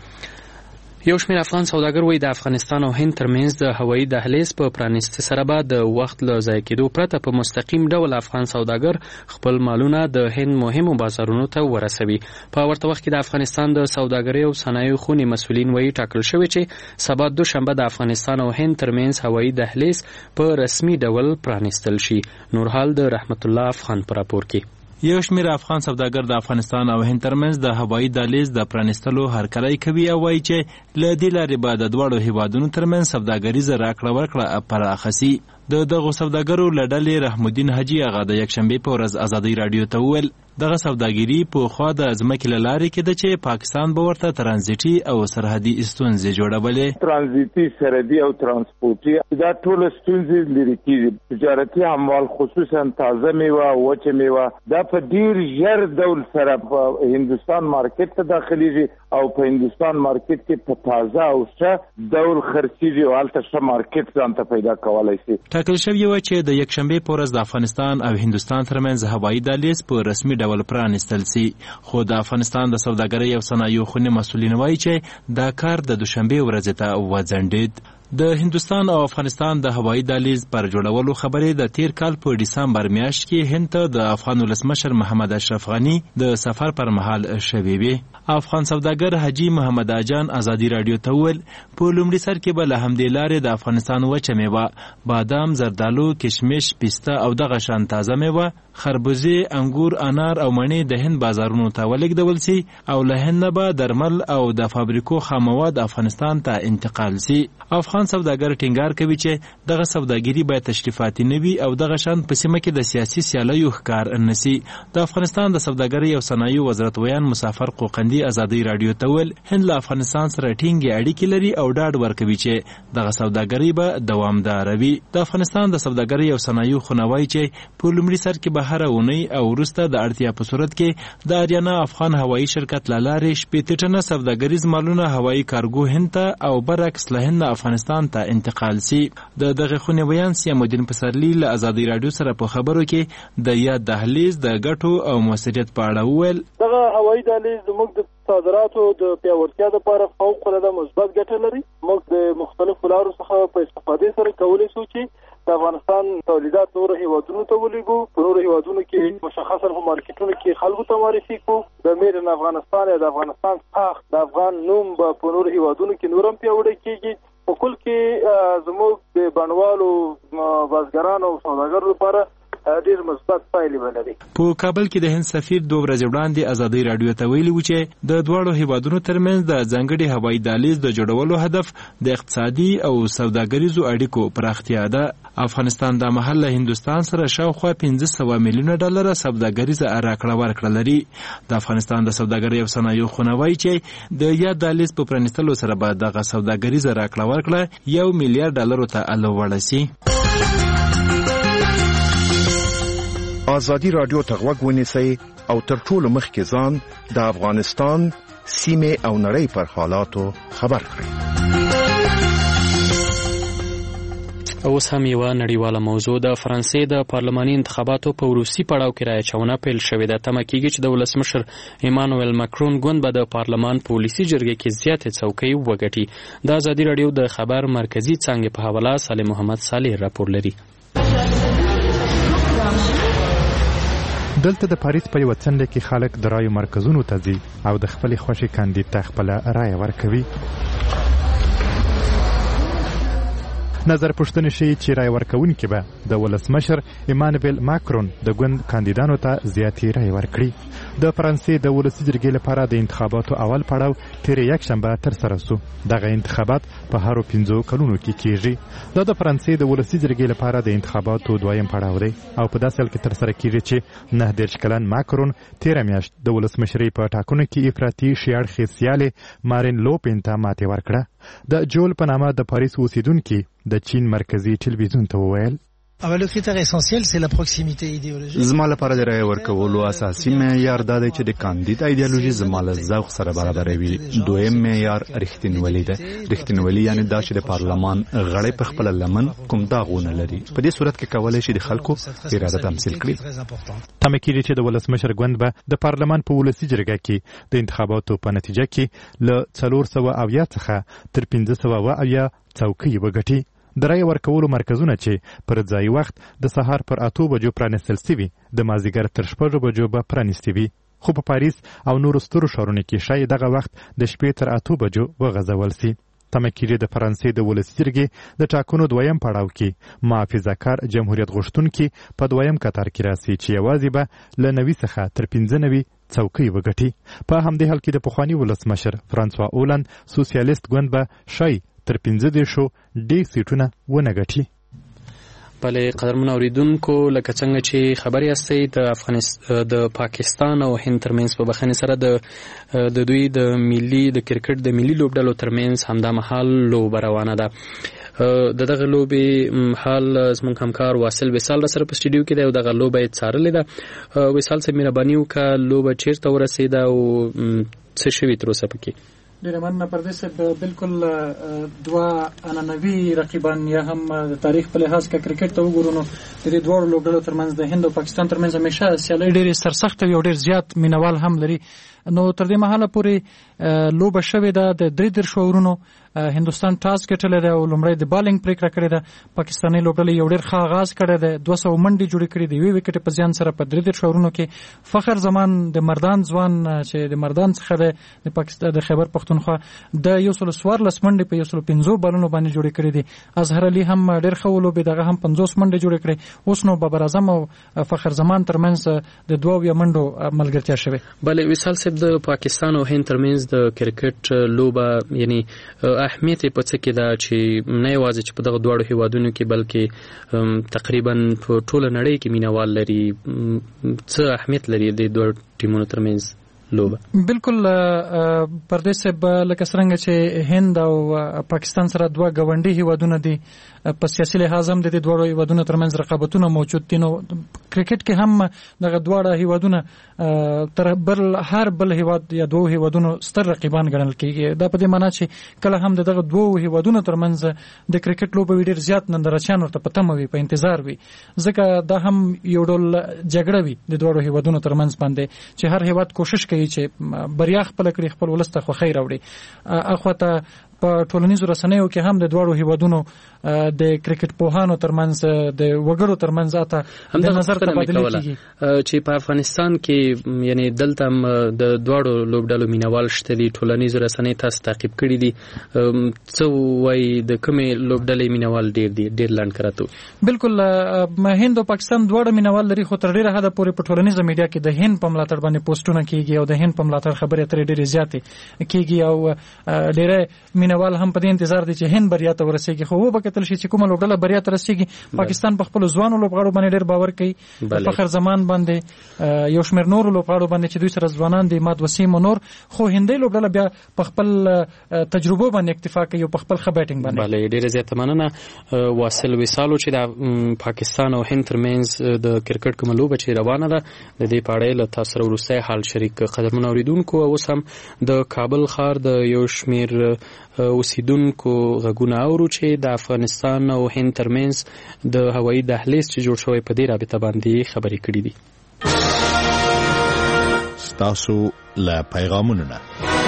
یو شمېر افغان سوداګر وایي د افغانستان او هند ترمنځ د هوایي دهلیز په پرانیستو سره به د وخت له ضایع کېدو پرته په مستقیم ډول افغان سوداګر خپل مالونه د هند مهمو بازارونو ته ورسوي. په ورته وخت کې د افغانستان د سوداګرۍ او صنایعو خونې مسؤلین وایي ټاکل شوی چې سبا دوشنبه د افغانستان او هند ترمنځ هوایي دهلیز په رسمي ډول پرانیستل شي. نورحال د رحمت الله افغان په راپور کې. یو شمېر افغان سوداګر د افغانستان او هند ترمنځ د هوایي دهلیز د پرانیستلو هرکلی کوي او وایي چې له دې لارې به د دواړو هیوادونو ترمنځ سوداګریزه راکړه ورکړه پراخه سي. د دغو سوداګرو له ډلې رحمالدین حاجي هغه د یکشنبې په ورځ ازادي راډیو ته وویل دغه سوداګري په خوا د ځمکې له لارې کېده چې پاکستان به ورته ترانزیټي او سرحدي ستونزې جوړولې. ترانزیټي، سرحدي او ترانسپورټي دا ټول ستونزې لري کېږي. تجارتي اموال خصوصا تازه میوه او وچه میوه دا په ډیر ژر ډول سره په هندستان مارکیټ ته داخليږي او په هندستان مارکیټ کې په تازه او ښه ډول خرڅيږي او هلته ښه مارکیټ ځان ته پیدا کولای شي. ټاکل شوی و چې د یکشنبې په ورځ د افغانستان او هندستان ترمنځ هوایي دهلیز په رسمي ډول پرانیستل سي، خو د افغانستان د سوداګرۍ او صنایعو خونې مسؤلین وایي چې دا کار د دوشنبې ورځې ته وځنډېد. د هندستان او افغانستان د هوایي دهلیز پر جوړولو خبرې د تیر کال په ډسمبر میاشت کې هند ته د افغان ولسمشر محمد اشرف غني د سفر پر مهال شوې وي. افغان سوداګر حاجي محمد اجان ازادي راډیو ته وویل په لومړي سر کې به له همدې لارې د افغانستان وچه میوه، بادام، زردالو، کشمش، پیسته او دغه شان تازه میوه، خربوزې، انګور، انار او مڼې د هند بازارونو ته ولېږدول سي او له هند نه به درمل او د فابریکو خام مواد افغانستان ته انتقال سي. افغان سوداګر ټینګار کوي چې دغه سوداګري باید تشریفاتي نه وي او دغه شان په سیمه کې د سیاسي سیالیو ښکار نه سي. د افغانستان د سوداګرۍ او صنایعو وزارت ویان مسافر قوقندي ازادي راډیو ته ویل هند له افغانستان سره ټینګې اړیکې لري او ډاډ ورکوي چې دغه سوداګري به دوامداره وي. د افغانستان د سوداګرۍ او صنایعو خونه وایي چې په لومړي سر کې به هره اونۍ او وروسته د اړتیا په صورت کې د اریانا افغان هوایي شرکت له لارې شپېته ټنه سوداګریز مالونه هوایي کارګو هند ته او برعکس له هند افغانستان ته انتقال سي. د دغه خونې ویان سیام الدین پسرلی له ازادي راډیو سره په خبرو کې د یاد دهلیز د ګټو او موثریت په اړه وویل دغه هوایي دهلیز زموږ د صادراتو د پیاوړتیا لپاره فوق العاده مثبت ګټه لري. موږ د مختلفو لارو څخه په استفادې سره کولی شو چې د افغانستان تولیدات نورو هیوادونو ته ولیږو، په نورو هیوادونو کې مشخصا په مارکیټونو کې خلکو ته معرفي کړو. د میډ ان افغانستان یا د افغانستان ساخت د افغان نوم به په نورو هیوادونو کې نورم پیاوړی کیږي. په کل کې زموږ د بڼوالو، بازګرانو او سوداګرو لپاره ډیر مثبت پایلې ولري. په کابل کې د هند سفیر دوه ورځې وړاندې ازادي راډیو ته ویلي و چې د دواړو هیوادونو ترمنځ د ځانګړي هوایي دهلیز د جوړولو هدف د اقتصادي او سوداګریزو اړیکو پراختیا ده. افغانستان د مهال له هندوستان سره شاوخوا پنځه سوه میلیونه ډالره سوداګریزه راکړه ورکړه لري. د افغانستان د سوداګرۍ او صنایعو خونه وایي چې د یاد دهلیز په پرانیستلو سره به دغه سوداګریزه راکړه ورکړه یو میلیارډ ډالرو ته الوړه سي. ازادي راډیو ته غوږ ونیسئ او تر ټولو مخکې ځان د افغانستان سیمې او نړۍ پر حالاتو خبر کړئ. اوس هم یوه نړیواله موضوع د فرانسې د پارلماني انتخاباتو په وروستي پړاو کې رایچونه پیل شوې ده. تمه کېږي چې د ولسمشر ایمانوئل ماکرون ګوند به د پارلمان په ولسي جرګې کې زیاتې څوکۍ وګټي. د ازادي راډیو د خبر مرکزي څانګې په حواله صالح محمد صالح راپور لري. دلته د پاریس په یوه څنډه کې خلک د رایو مرکزونو ته ځي او د خپلې خوښې کاندید ته خپله رایه ورکوي. نظر پوښتنې ښیي چې رای ورکوونکي به د ولسمشر ایمانوئل ماکرون د ګوند کاندیدانو ته زیاتې رای ورکړي. د فرانسې د ولسي جرګې لپاره د انتخاباتو اول پړاو تېرې یکشنبه ترسره سو. دغه انتخابات په هرو پنځو کلونو کې کیږي. دا د فرانسې د ولسي جرګې لپاره د انتخاباتو دویم پړاو دی او په داسې حال کې ترسره کیږي چې نهه دېرش کلن ماکرون تېره میاشت د ولسمشرۍ په ټاکنو کې افراطي شي اړخیز سیالې مارین لوپین ته ماتې ورکړه. د جول په نامه د پاریس اوسیدونکي د چین مرکزي ټلویزیون ته وویل زما لپاره د رای ورکولو اساسي معیار دا دی چې د کاندید ایدیالوژي زما له ذوق سره برابروي. دویم معیار رښتینولي ده. رښتینولي یعنی دا چې د پارلمان غړی په خپله لمن کوم داغونه لري. په دې صورت کې کولی شي د خلکو اراده تمثیل کړي. تمه کېږي چې د ولسمشر ګوند به د پارلمان په ولسي جرګه کې د انتخاباتو په نتیجه کې له څلور سوه اویا څخه تر پنځه سوه اوه اویا څوکۍ وګټي. د رای ورکولو مرکزونه چې پر ځای وخت د سهار پر اتو بجو پرانیستل سوي د مازدیګر تر شپږو بجو به پرانیستي وي، خو په پاریس او نورو سترو ښارونو کې ښایي دغه وخت د شپې تر اتو بجو وغځول سي. تمه کېږي د فرانسې د ولسي جرګې د ټاکنو دویم پړاو کې محافظهکار جمهوریت غوښتونکي په دویم کتار کې راسي چې یوازې به له نوي څخه تر پنځه نوي څوکۍ وګټي. په همدې حال کې د پخواني ولسمشر فرانسوا اولند سوسیالیست ګوند به ښایي تر پنځه دېرشو ډېر سیټونه ونه ګټي. بلې قدرمن اوریدونکو، لکه څنګه چې خبر یاستئ د افغانستان د پاکستان او هند ترمنځ په بخښنې سره د د دوی د ملي د کرکټ د ملي لوبډلو ترمنځ همدا مهال لوبه روانه ده. د دغه لوبې حال زموږ همکار واصل وصال سره په سټوډیو کې دی او دغه لوبه یې څارلې ده. وصال صاحب مهرباني وکړه، لوبه چیرته ورسېده او څه شوي تر اوسه پکې؟ ډېره مننه پردیس صاحب. بالکل دوه عنعنوي رقیبان یا هم د تاریخ په لحاظ که کرکټ ته وګورو نو د دې دواړو لوبډلو ترمنځ د هند او پاکستان ترمنځ همیشه سیالۍ ډېرې سرسخته وي او ډېر زیات مینوال هم لري. نو تر دې مهاله پورې لوبه شوې ده. د درې دېرشو اورونو هندوستان ټاس ګټلی دی او لومړی د بالینګ پرېکړه کړې ده. پاکستاني لوبډلې یو ډېر ښه آغاز کړی دی، دوه سوه منډې جوړې کړې دي، یوې وکټې په زیان سره په درې دېرشو اورونو کې. فخر زمان د مردان ځوان چې د مردان څخه دی د پاکستان د خیبر پښتونخوا د یو سلو څوارلس منډې په یو سلو پنځو بالونو باندې جوړې کړې دي. اظهر علي هم ډېر ښه ولوبېد، هغه هم پنځوس منډې جوړې کړې. اوس نو بابر اعظم او فخر زمان ترمنځ د دوه اویا منډو ملګرتیا شوې. بلې وصال صاحب، د پاکستان او هند ترمنځ د کرکټ لوبه یعنی اهمیت یې په څه کې ده چې نه یوازې چې په دغه دواړو هیوادونو کې بلکې تقریبا په ټوله نړۍ کې مینوال لري، څه اهمیت لري د دوه ټیمونو ترمنځ لوبه؟ بالکل پردیس صاحب، لکه څرنګه چې هند او پاکستان سره دوه ګاونډي هیوادونه دي، په سیاسي لحاظ هم د دې دواړو هیوادونو ترمنځ رقابتونه موجود دي. نو کرکټ کې هم دغه دواړه هیوادونه تر بل هر بل هیواد یا دوه هیوادونو ستر رقیبان ګڼل کېږي. دا په دې معنا چې کله هم دغه دوه هیوادونو ترمنځ د کرکټ لوبه ډېر زیات نندارچیان ورته په تمه وي، په انتظار وي، ځکه دا هم یو ډول جګړه وي د دواړو هیوادونو ترمنځ باندې چې هر هیواد کوشش کوي چې بریا خپل کړي، خپل ولس ته خوښۍ راوړي. اخواته په ټولنیزو رسنیو کې هم د دواړو هیوادونو د کرکټ پوهانو ترمنځ د وګړو ترمنځ اته د نظر تبادله کیږي چې په افغانستان کې یعنی دلته د دواړو لوبډلو مینوال شته دي. ټولنیزو رسنۍ تاسو تعقیب کړي دي، څه وایي د کومې لوبډلې مینوال ډیر دي؟ ډیر لاند کراته. بالکل هند او پاکستان دواړه مینوال لري، خو تر ډیره حده پورې په ټولنیزو میډیا کې د هند په ملاتړ باندې پوسټونه کیږي او د هند په ملاتړ خبرې اترې ډېرې زیاتې کیږي او ډېر مینوال هم په دې انتظار دي چې هند بریا ته ورسیږي. خو وبکه تل شي چې کومه لوبډله بریا ته رسیږي. پاکستان په خپل ځوانو لوبغاړو باندې ډېر باور کوي، فخر زمان باندې یو شمېر نور لوبغاړو باندې چې دوی سره ځوانان دي، ماد وسیم او نور. خو هندۍ لوبډله بیا په خپل تجربه باندې اکتفا کوي او په خپل ښه بیټینګ باندې. بله، ډېره زیاته مننه واصل وصالو چې د پاکستان او هند ترمنځ د کرکټ کومه لوبه چې روانه ده د دې په اړه له تاسو سره وروستی حال شریک. قدرمن اوریدونکو، اوس هم د کابل ښار د یو شمېر اوسیدونکو غږونه اورو چې د افغانستان او هند ترمنځ د هوایي دهلیز چې جوړ شوی په دې رابطه باندې خبرې کړې دي. ستاسو له پیغامونو نه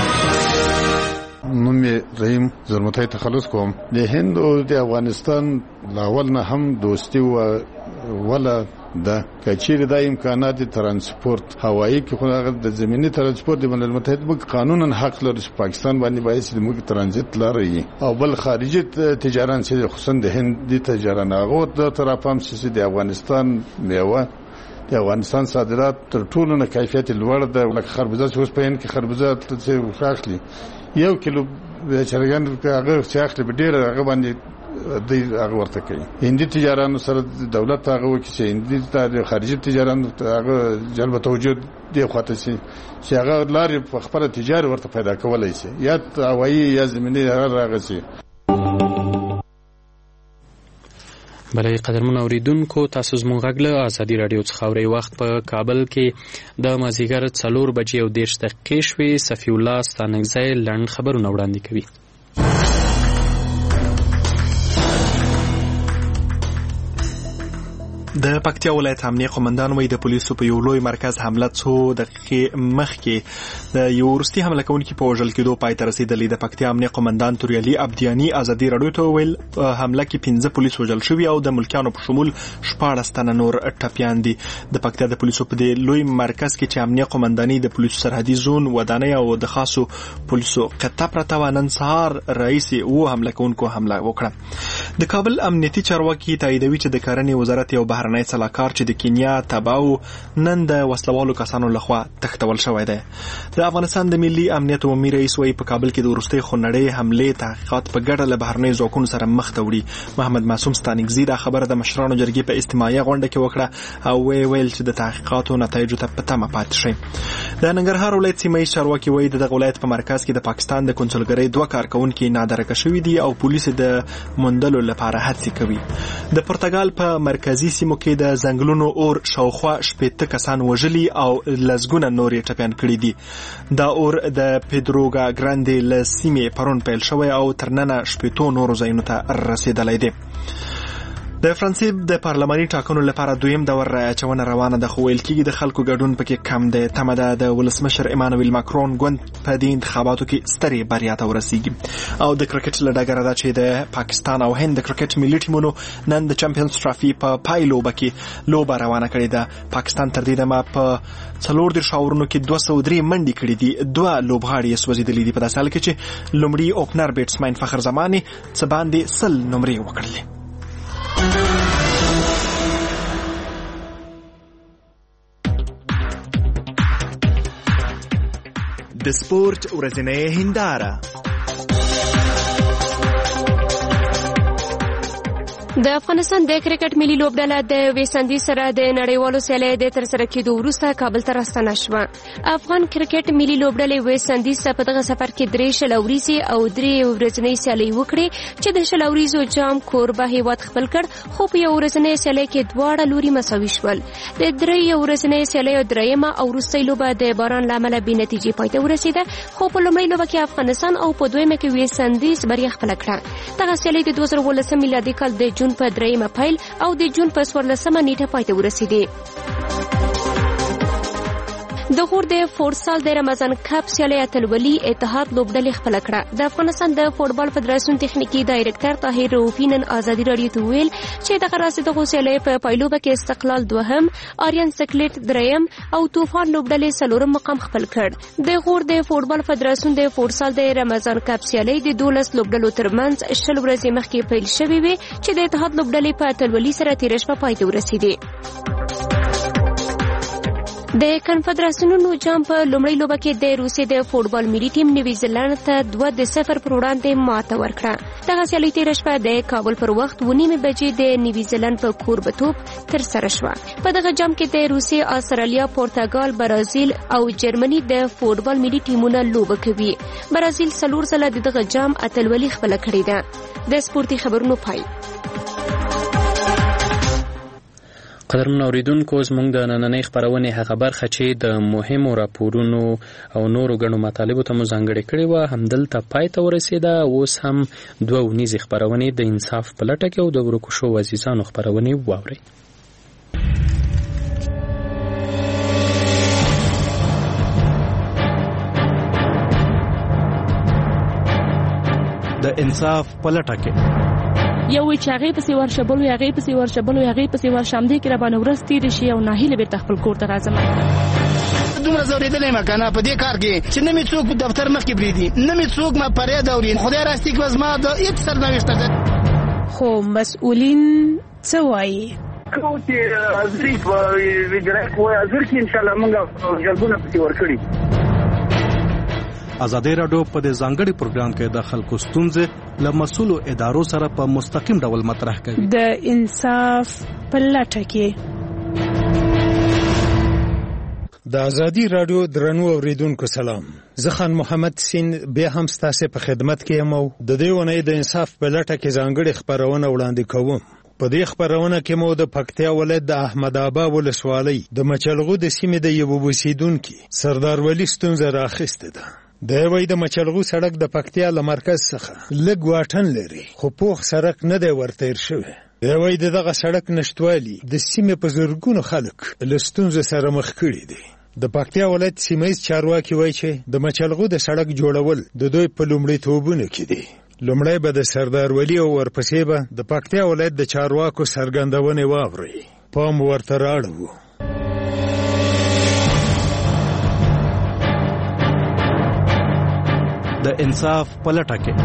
نوم یې رحیم زرمتای تخلص کوم. د هند او د افغانستان لاول نه هم دوستی و ولا د کچیر د امکانات ترانسپورت هوایی کې خو هغه د زمینی ترانسپورت د بین المللي موږ قانونا حق لرو چې پاکستان باندې باید چې موږ ترانزیت لري او بل خارجي تجارت چې خصوصا د هند د تجارت هغه د طرفام چې د افغانستان میوه د افغانستان صادرات تر ټولو نه کیفیت لوړ ده. لکه خربوزه چې اوس په هند کې خربوزه څه واخلي یو کیلو چرګان هغه چې اخلي به ډېر هغه باندې د هغه ورته کوي. هندي تجارانو سره دولت هغه وکړي چې هندي د خارجي تجارانو هغه جلب توجه دی خواته شي چې هغه لارې په خپل تجارت ورته پیدا کولای شي یا هوایي یا زمینی هغه راغسي. بلې قدرمن اوریدونکو تاسو زموږ غږ له ازادي رادیو څخه اورئ. وخت په کابل کې د مازیګر څلور بجې او دېرش دقیقې شوې. صفي الله ستانکزی لنډ خبرونه وړاندې کوي. د پکتیا ولایت امنیه قومندان وایي د پولیسو په یو لوی مرکز حمله څو دقیقې مخکې د یو وروستي حمله کوونکي په وژل کېدو پای ته رسېدلې. د پکتیا امنیه قومندان توریالي عبدیاني ازادي راډیو ته وویل په حمله کې پنځه پولیس وژل شوي او د ملکیانو په شمول شپاړس تنه نور ټپیان دي. د پکتیا د پولیسو په دې لوی مرکز کې چې امنیه قومنداني د پولیسو سرحدي زون ودانۍ او د خاصو پولیسو قطه پرته وه، نن سهار رئیس و حمله کوونکو حمله وکړه. د کابل امنیتي چارواکي تاییدوي چې د کرنې وزارت یو بهرنی سلاکار چې د کینیا تباو نن د وسلوالو کسانو لخوا تښتول شوی دی. د افغانستان د ملي امنیت عمومي رئیس وایي په کابل کې د وروستۍ خونړۍ حملې تحقیقات په ګډه له بهرنیو ځواکونو سره مخ ته وړي. محمد معصوم ستانکزي دا خبره د مشرانو جرګې په اجتماعي غونډه کې وکړه او وی ویل چې د تحقیقاتو نتایجو ته په تمه پاتې شي. د ننګرهار ولایت سیمه ییز چارواکي وایي د دغه ولایت په مرکز کې د پاکستان د کنسولګرۍ دوه کارکونکي نادرکه شوي دي او پولیس د موندلو لپاره هڅې کوي. د پرتګال په مرکزي سیمو کې د ځنګلونو اور شاوخوا شپېته کسان وژلي او لسګونه نور یې ټپیان کړي دي. دا اور د پیدروګا ګراندې له سیمې پرون پیل شوی او تر ننه شپېتو نورو ځایونو ته رسېدلی دی. د فرانسې د پارلماني ټاکنو لپاره دویم دور رایه اچونه روانه ده، خو ویل کېږي د خلکو ګډون پکې کم دی. تمه ده د ولسمشر ایمانویل ماکرون ګوند په دې انتخاباتو کې سترې بریا ته ورسیږي. او د کرکټ له ډګره ده چې د پاکستان او هند د کرکټ ملي ټیمونو نن د چمپیونز ټرافي په پای لوبه کې لوبه روانه کړې ده. پاکستان تر دې دمه په څلور دېرش اورونو کې دوه سوه درې منډې کړې دي. دوه لوبغاړي یې سوځېدلي دي په داسې حال کې چې لومړي اوپنر بیټسمین فخر زماني څه باندې سل نمرې وکړلې. د سپورت ورځنۍ هنداره. د افغانستان د کرکټ ملي لوبډله د ویسټ انډیز سره د نړیوالو سیالیو د ترسره کېدو وروسته کابل ته راستنه شوه. افغان کرکټ ملي لوبډلې ویسټ انډیز ته په دغه سفر کې درې شل ورځې او درې ورځنۍ سیالۍ وکړې چې د شل ورځو جام کوربه هیواد خپل کړ، خو په یو ورځنۍ سیالۍ کې دواړه لوري مساوي شول. د درې ورځنۍ سیالیو درېیمه او وروستۍ لوبه د باران له امله بې نتیجې پای ته ورسېده، خو په لومړۍ لوبه کې افغانستان او په دویمه کې ویسټ انډیز بریا خپله کړه. دغه سیالۍ د دوه زره اوولسم میلادي کال د جون په درېیمه پیل او د جون په څوارلسمه نیټه پای ته ورسېدې. د غور د فوټسال د رمضان کپ سیالۍ اتلولي اتحاد لوبډلې خپله کړه. د افغانستان د فوټبال فدراسیون تخنیکي ډایرکټر طاهر رؤفي نن ازادي راډیو ته وویل چې دغه راز دغو سیالیو په پایلوبه کې استقلال دوهم، آریان سکلیټ دریم او طوفان لوبډلې څلورم مقام خپل کړ. د غور د فوټبال فدراسیون د فوټسال د رمضان کپ سیالۍ د دولس لوبډلو ترمنځ شل ورځې مخکې پیل شوې وې چې د اتحاد لوبډلې په اتلولي سره تېره شپه پای ته ورسېدې. د کنفدراسیونونو جام په لومړۍ لوبه کې د روسیې د فوټبال ملي ټیم نیوزیلند ته دوه د صفر پر وړاندې ماته ورکړه. دغه سیالۍ تېره شپه د کابل پر وخت اوه نیمې بجې د نیوزیلند په کوربتوب ترسره شوه. په دغه جام کې د روسیې، استرالیا، پرتګال، برازیل او جرمني د فوټبال ملي ټیمونه لوبه کوي. برازیل څلور ځله د دغه جام اتلولي خپله کړې ده. د سپورتي خبرونو پای. قدرمن اوریدونکو زموږ د نننۍ خبرونې هغه برخه چې د مهمو راپورونو او نورو غنو مطالبو ته مو ځانګړې کړې وه همدلته پای ته ورسېده. اوس هم دوه اونیزې خبرونې د انصاف په لټه کې او د ورکو شوو عزیزانو خبرونې واورئ. د انصاف په لټه کې یو وی چې هغې پسې ورشه بل وی هغې پسې ورشه بل وی هغې پسې ورشه همدې کې راباندې ورځ تېرې شي او ناهیلې بېرته خپل کور ته راځم. دومره ځورېدلی یم که نه په دې کار کې چې نه مې څوک دفتر مخکې پرېږدي نه مې څوک ما فریاد اوري. خدای راستي که زما د هېڅ سرنوشته ده. خو مسؤلین څه وایي؟ کوم چې حاضري په وجرایت وایي حاضر کړي انشاءالله موږ جلبونه پسې ورکړي. ازادي راډیو په دې ځانګړي پروګرام کې د خلکو ستونزې له مسؤلو ادارو سره په مستقیم ډول مطرح کوي. د انصاف په لټه کې د ازادي راډیو درنو اوریدونکو سلام. زه خان محمد سین بیا هم ستاسو په خدمت کې یم او د دې ونې د انصاف په لټه کې ځانګړي خبرونه وړاندې کوم. په دې خبرونه کې مو د پکتیا ولایت د احمد آباد ولسوالۍ د مچلغو د سیمې د یو اوسیدونکو سردار ولی ستونزه راخسته ده. د وای د مچلغو سړک د پکتیا له مرکز څخه لږ واټن لري خو پوخ سړک نه دی ورتیر شوی. د وای دغه سړک نشټوالي د سیمې په زورګونو خلک له ستونزې سره مخ کړي دي. د پکتیا ولایت سیمایي چارواکي وایي چې د مچلغو د سړک جوړول د دوی په لومړیتوبونو کې دي. لومړی به د سردار ولی او ورپسې به د پکتیا ولایت د چارواکو څرګندونې واوري. پام ورته راړو. د انصاف په لټه کې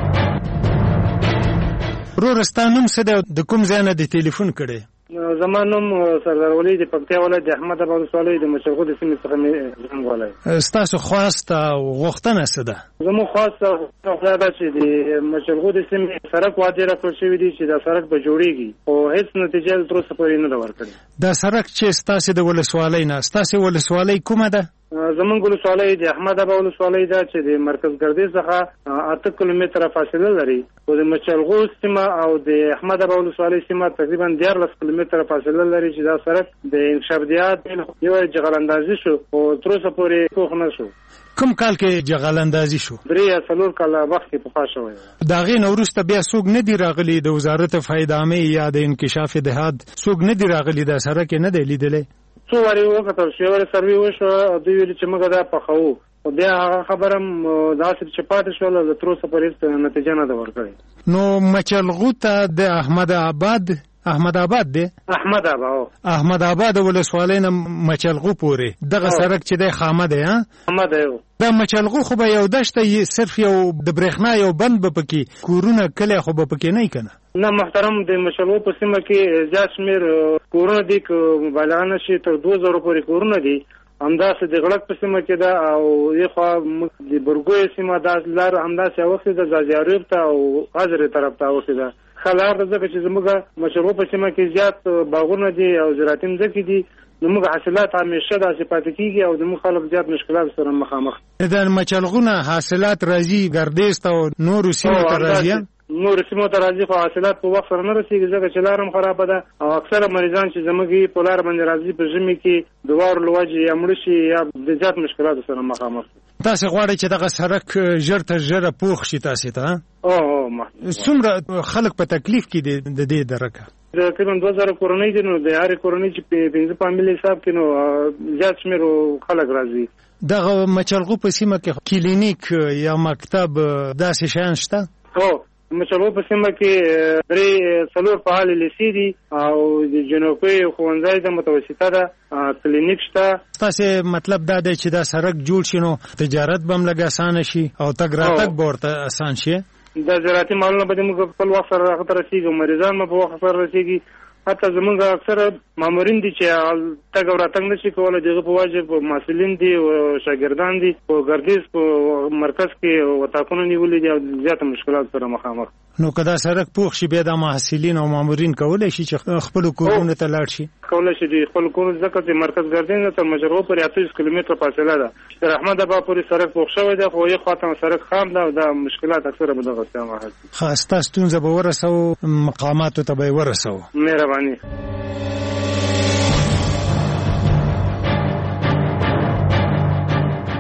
رورستانم څه د کوم ځای نه د ټلیفون کړي؟ زما نوم سردار ولی د پکتیا ولایت د احمد آباد ولسوالۍ د مچلغو د سیمې څخه مې زنګ وهلی. ستاسو خواست او غوښتنه څه ده؟ زموږ خواست او غوښتنه دا چې د مچلغو د سیمې سړک وعدې راکړل شوي دي چې دا سړک به جوړېږي خو هېڅ نتیجه تر اوسه پورې نه ده ورکړې. دا سړک چې ستاسو د ولسوالۍ نه ستاسو ولسوالۍ کومه ده؟ زمونږ ولسوالۍ د احمد آباد ولسوالۍ ده چې د مرکز ګردې څخه اته کیلومتره فاصله لري او د مچلغو سیمه او د احمد آباد ولسوالۍ سیمه تقریبا دیارلس کیلومتره فاصله لري چې دا سړک د انکشافدیات یو جغلاندازي شو او تر اوسه پورې پوخ نه شو. کوم کال کې جغلاندازي شو؟ درې یا څلور کاله مخکې پخوا شوی. د هغې نه وروسته بیا څوک نه دي راغلي د وزارت فایده عامې یا د انکشاف دهات څوک نه دي راغلي دا سړک نه دی لیدلی؟ څو وارې وکتل شو یو سروې وشوه او دوی ویلي چې موږ دا پخوو او بیا هغه خبره هم داسې چې پاتې شوله تر اوسه پورې نتیجه نه ده ورکړې. نو مچلغو ته د احمد آباد احمد آباد دی احمد آباد احمد آباد ولسوالۍ نه مچلغو پورې دغه سړک چې دی خامه دی ها خامه دی. دا مچلغو خو به یو دشته صرف یو د برېښنا یو بند به پکې کورونه کلی خو به پکې نه کنه؟ نه محترم د مچلغو په سیمه کې زیات شمېر کورونه دي که مبالغه نه شي تر دوه زرو پورې کورونه دي. همداسې د غړک په سیمه کې ده او یخوا د برګوی سیمه دا لار همداسې اوښتې ده زازیاریب ته او غزرې طرف ته اوښتې ده. ښه لار ده ځکه چې زموږ مچلغو په سیمه کې زیات باغونه دي او زراعتي مځکې دي. زموږ حاصلات همیشه داسې پاتې کېږي او زموږ خلک زیات مشکلات سره مخامخ. د مچلغو نه حاصلات راځي ګردیز ته او نورو سیمو ته راځي؟ نورو سیمو ته راځي خو حاصلات په وخت سره نه رسېږي ځکه چې لار هم خرابه ده او اکثره مریضان چې زموږ په لار باندې راځي په ژمي کې د واورو له وجې یا مړه شي یا د زیات مشکلاتو سره مخامخ. تاسې غواړئ چې دغه سړک ژر تر ژره پوخ شي تاسې ته؟ او څومره خلک په تکلیف کې دي د دې درکه؟ تقریبا دوه زره کورنۍ دي نو د هرې کورنۍ چې پنځه فامیل حساب کې نو زیات شمېر خلک راځي. دغه مچلغو په سیمه کې کلینیک یا مکتب داسې شیان شته؟ هو مچلغو په سیمه کې درې څلور فعالې لیسې دي او د جنوبي ښوونځی د متوسطه ده کلینیک شته. تاسې مطلب دا دی چې دا سړک جوړ شي نو تجارت به هم لږ اسانه شي او تګ راتګ به ورته اسان شي. د زراعتي مالونه به موږ خپل وخت سره هغه ته رسېږي او مریضان به په وخت سره رسېږي. حتی زمونږ اکثره مامورین دي چې تګ او راتګ نشي کولی د هغه په وجه محصلین دي او شاګردان دي په ګردیز په مرکز کې وطاقونه نیولي دي او زیاته مشکلات سره مخامخ. نو که دا سړک پوخ شي بیا د محصلین او مامورین کولی شي چې خپلو کورونو ته لاړ شي؟ کولی شي د خپلو کورونو ځکه چې مرکز ګردیز تر مجرغو پورې اته ویشت کیلومتره فاصله ده. تر احمد آباد پورې سړک پوخ شوی دی خو یو خواته سړک خام ده او دا مشکلات اکثره به دغه سیمه حل شي. ښه ستا ستونزه به ورسوو مقاماتو ته به یې ورسوو. مهرباني.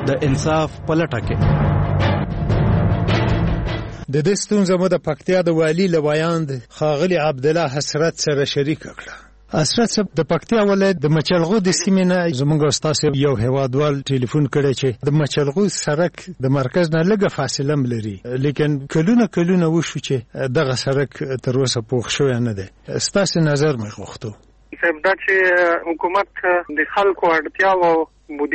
د انصاف په لټه کې. د دې ستونزه مو د پکتیا د والی لویاند خاغلی عبدالله حسرت سره شریک کړه. حسرت صاحب د پکتیا ولایت د مچلغو د سیمې نه زموږ استاد یو هوادوال ټلیفون کړی چې د مچلغو سړک د مرکز نه لږه فاصله لري، لیکن کلونه کلونه وشو چې دغه سړک تر اوسه پوښ شوی نه دی. ستاسو نظر مې غوښتو. صاحب دا چې حکومت د خلکو اړتیا او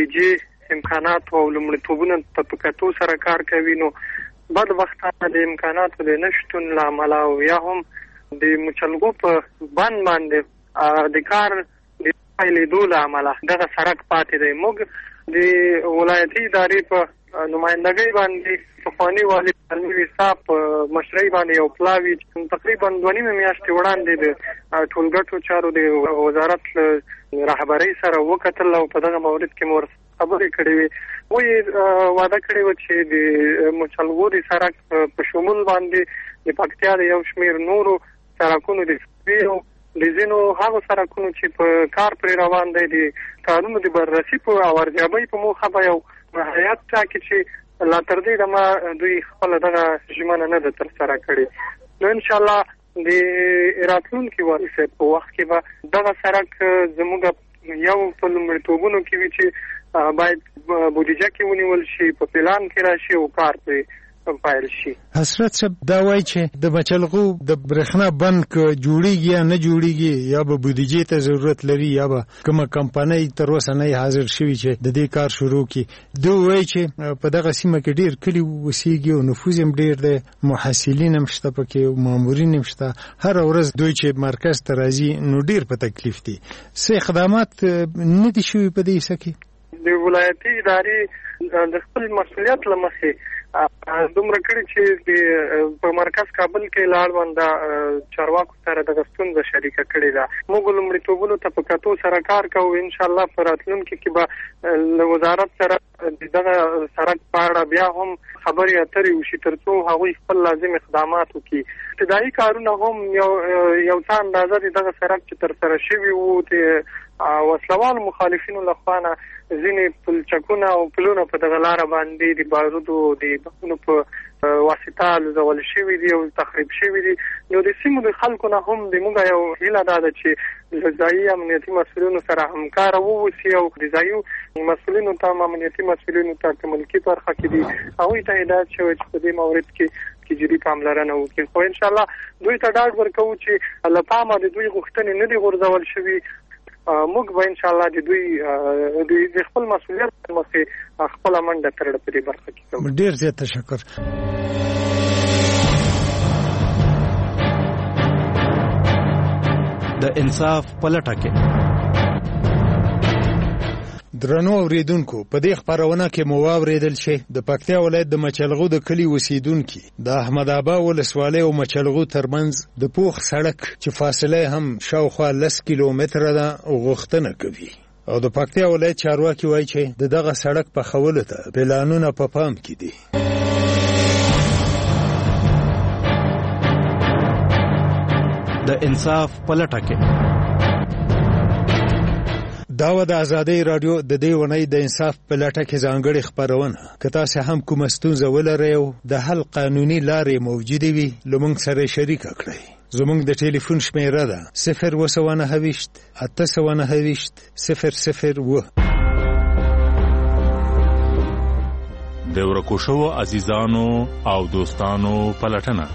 بودیجې امکانات او لومړیتوبونه په کتو سره کار کوي، نو بد وختانه د امکاناتو د نشتون له امله او یا هم د مچلغو په بند باندې د کار د پیلېدو له امله دغه سړک پاتې دی. موږ د ولایتي ادارې په نمایندګۍ باندې پخواني والي علمي صاحب په مشرۍ باندې یو پلاوي تقریبا دوه نیمې میاشتې وړاندې د ټولګټو چارو د وزارت رهبرۍ سره وکتل او په دغه مورد کې مور خبرې کړې وي. وایي وعده کړې وه چې د مچلغو د سړک په شمول باندې د پکتیا د یو شمېر نورو سړکونو د سپیو د ځینو هغو سړکونو چې په کار پرې روان دی د کارونو د بررسي په او ارزیابۍ په موخه به یو هیات ټاکي چې لا تر دې دمه دوی خپله دغه ژمنه نه ده ترسره کړې. نو انشاءالله د راتلونکي واري صاحب په وخت کې به دغه سړک زموږ یو په لومړیتوبونو کې وي چې باید بودیجه کې ونیول شي، په پلان کې راشي او کار پرې پایل شي. حسرت صاحب دا وایي چې د مچلغو د برېښنا بند که جوړیږي یا نه جوړیږي یا به بودیجې ته ضرورت لري یا به کومه کمپنۍ تر اوسه نه حاضر شوي چې د دې کار شروع کړي. دوی وایي چې په دغه سیمه کې ډېر کلي اوسېږي او نفوذ هم ډېر دی، محصلین هم شته پکې او مامورین هم شته. هره ورځ دوی چې مرکز ته راځي نو ډېر په تکلیف دي. څه اقدامات نه دي شوي په دې کیسه کې؟ د ولایتي ادارې د خپل مسؤلیت له مخې دومره کړي چې د په مرکز کابل کې له اړونده چارواکو سره دغه ستونزه شریکه کړې ده. موږ لومړیتوبونو ته په کتو سره کار کوو. انشاءالله په راتلونکي کې به له وزارت سره دغه سړک په اړه بیا هم خبرې اترې وشي تر څو هغوی خپل لازم اقدامات وکړي. ابتدایي کارونه هم یو یو څه اندازه د دغه سړک چې ترسره شوي وو د وسلوالو مخالفینو لخوا نه ځینې پلچکونه او پلونه په دغه لاره باندې د بارودو د بمونو په واسطه لزول شوي دي او تخریب شوي دي. نو د سیمو د خلکو نه هم د موږ یو هیله دا ده چې له ځایي امنیتي مسؤلینو سره همکاره واوسي او د ځایي مسؤلینو ته امنیتي مسؤلینو ته په ملکي برخه کې دي هغوی ته هدایت شوی چې په دې مورد کې کې جدي پاملرنه وکړي. خو انشاءالله دوی ته ډاډ ورکوو چې له پامه د دوی غوښتنې نه دي غورځول شوي. موږ به انشاءالله د دوی د خپل مسؤلیت مخې خپله منډه ترړه په دې برخه کې کوو. ډېر زیات تشکر. د انصاف په لټه کې. درنو اوریدونکو، په دې خبرونه کې مو واورېدل چې د پکتیا ولایت د مچلغو د کلي اوسیدونکي د احمد آبا ولسوالۍ او مچلغو ترمنځ د پوخ سړک چې فاصله هم شاوخوا لس کیلومتره ده غوښتنه کوي. او د پکتیا ولایت چارواکي وایي چې د دغه سړک پخولو ته پلانونه په پام کې دي. د انصاف په لټه کې. دا و د ازادۍ راډیو د دې ونې د انصاف په لټه کې ځانګړې خبرونه. که تاسو هم کومه ستونزه ولرئ او د حل قانوني لارې موجودې وي له موږ سره شریکه کړئ. زموږ د ټلیفون شمیره ده صفر اووه سوه نهه ویشت اته سوه نهه ویشت صفر صفر اووه. د ورکو شوو عزیزانو او دوستانو پلټنه.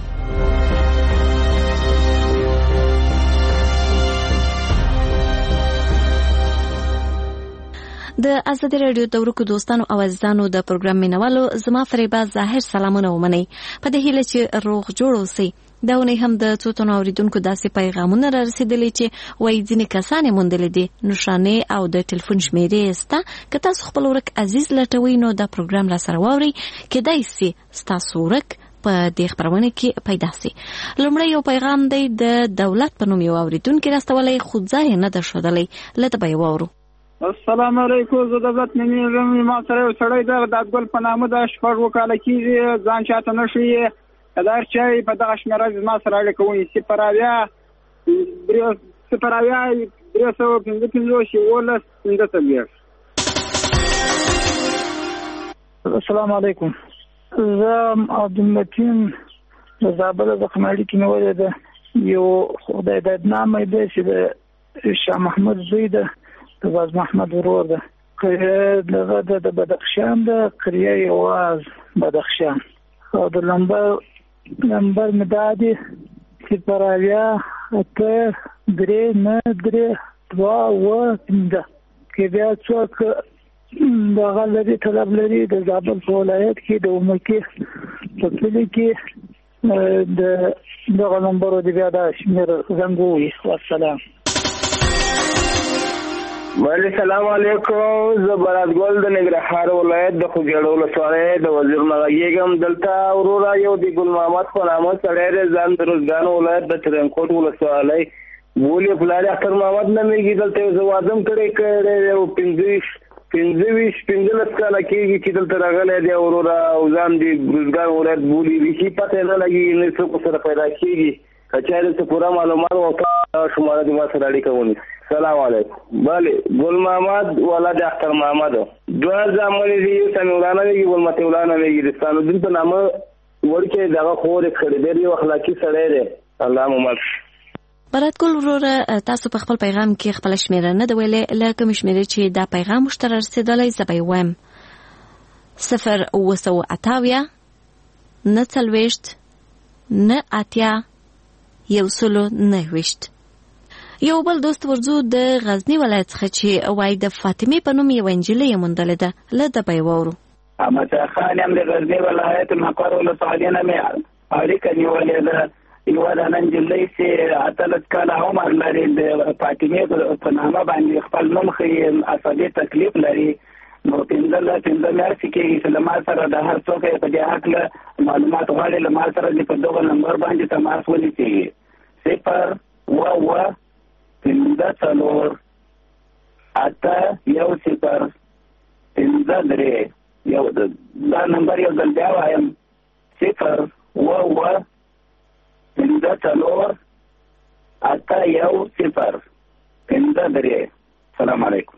د ازادي رادیو د ورکو دوستانو او عزیزانو د پروګرام مینوالو زما فریبا ظاهر سلامونه ومنئ. په دې هیله چې روغ جوړ اوسئ. دا ونې هم د څو تنو اوریدونکو داسې پیغامونه را رسېدلي چې وایي ځینې کسان یې موندلې دي نښانې او د ټلیفون شمیرې سته. که تاسو خپل ورک عزیز لټوئ نو دا پروګرام را سره واورئ. کیدای سي ستاسو ورک په دې خبرونه کې پیدا سي. لومړی یو پیغام دی د دولت په نوم یو اوریدونکي راستولی خو ځای نه ده ښودلی. لته به یې واورو. السلام علیکم. زه د دولت نوم ما سره یو سړی دی د ګل په نامه د شپږ کاله کېږي ځان چاته نه ښیي. کدار چې په دغه شمېره زما سره اړیکه ونیسي صفر اویا صفر اویا درې سوه پنځه پنځوس یولس پنځه څلوېښت. السلام علیکم. زه عبدالمتین د زابل د خمالي کې نیولې ده. یو خدای د نامه دی چې د شاه محمود زوی ده، د باز محمد ورور ده. دغه د بدخشان ده، قریه یواز بدخشان. او د نمبر نمبر مدادي صفر اویا اته درې نه درې دوه اوه پنځه. کې بیا څوک دغه لري طلب لري د زابل په ولایت کې د عمرکي په کلي کې د دغه نمبر دی بیا د شمیر زنګوي. والسلام. وعلیکم السلام علیکم. زه برات ګل د ننګرهار ولایت د خوږیاړو ولسوالۍ د وزیر مغیږم. دلته ورورا یو د ګل محمد په نامه سړی ځان د روزګان ولایت د ترنکوټ ولسوالۍ بولې پلار اختر محمد نامېږي. دلته زه وادم کړی کړی او پنځه پنځه ویشت پنځلس کاله کېږي چې دلته راغلی دی ورورا او ځان د روزګان ولایت بولي. بیخي پته نه لګي نه څوک سره پیدا کېږي. که چېرې څه پوره معلومات او شماره د ما سره اړیکه ونیسي. سلام علیکم. بله ګل محمد ولد اختر محمد دوه زامن دي. یو سمې ولانا ویږي بل مته ولانا ویږي. د ستانودین په نامه ورکې دغه خور کړی دی. یو اخلاقي سړی دی. الله مو مل. برات ګل وروره تاسو په خپل پیغام کې خپل شمیره نه دی ویلې، لکه مشمیره چې دا پیغام مشترک رسیدلی زه به یې وایم. صفر اوه سوه اته اویا نه څلوېښت نه اتیا یو سلو نهه ویشت. یو بل دوست ورځو د غزني ولایت څخه چې وایي د فاطمې په نوم یوه نجلۍ یې موندلې ده. له ده به یې واورو. احمد خان یم د غزني ولایت مقر ولسوالۍ نه مې اړیکه نیولې ده. یوه د نجلۍ چې اتلس کاله عمر لري، د فاطمې په نامه باندې خپل نوم ښیي، عصبي تکلیف لري. نو پنځه پنځه میاشتې کېږي چې له ما سره د هر څوک په دې هکله معلومات غواړي. له ما سره دې په دغه نمبر باندې تماس ونیسي. صفر اوه اوه پنځه څلور اته یو صفر پنځه درې یو. دا نمبر یو ځل بیا وایم. صفر اوه اوه پنځه څلور اته یو صفر پنځه درې. السلام علیکم.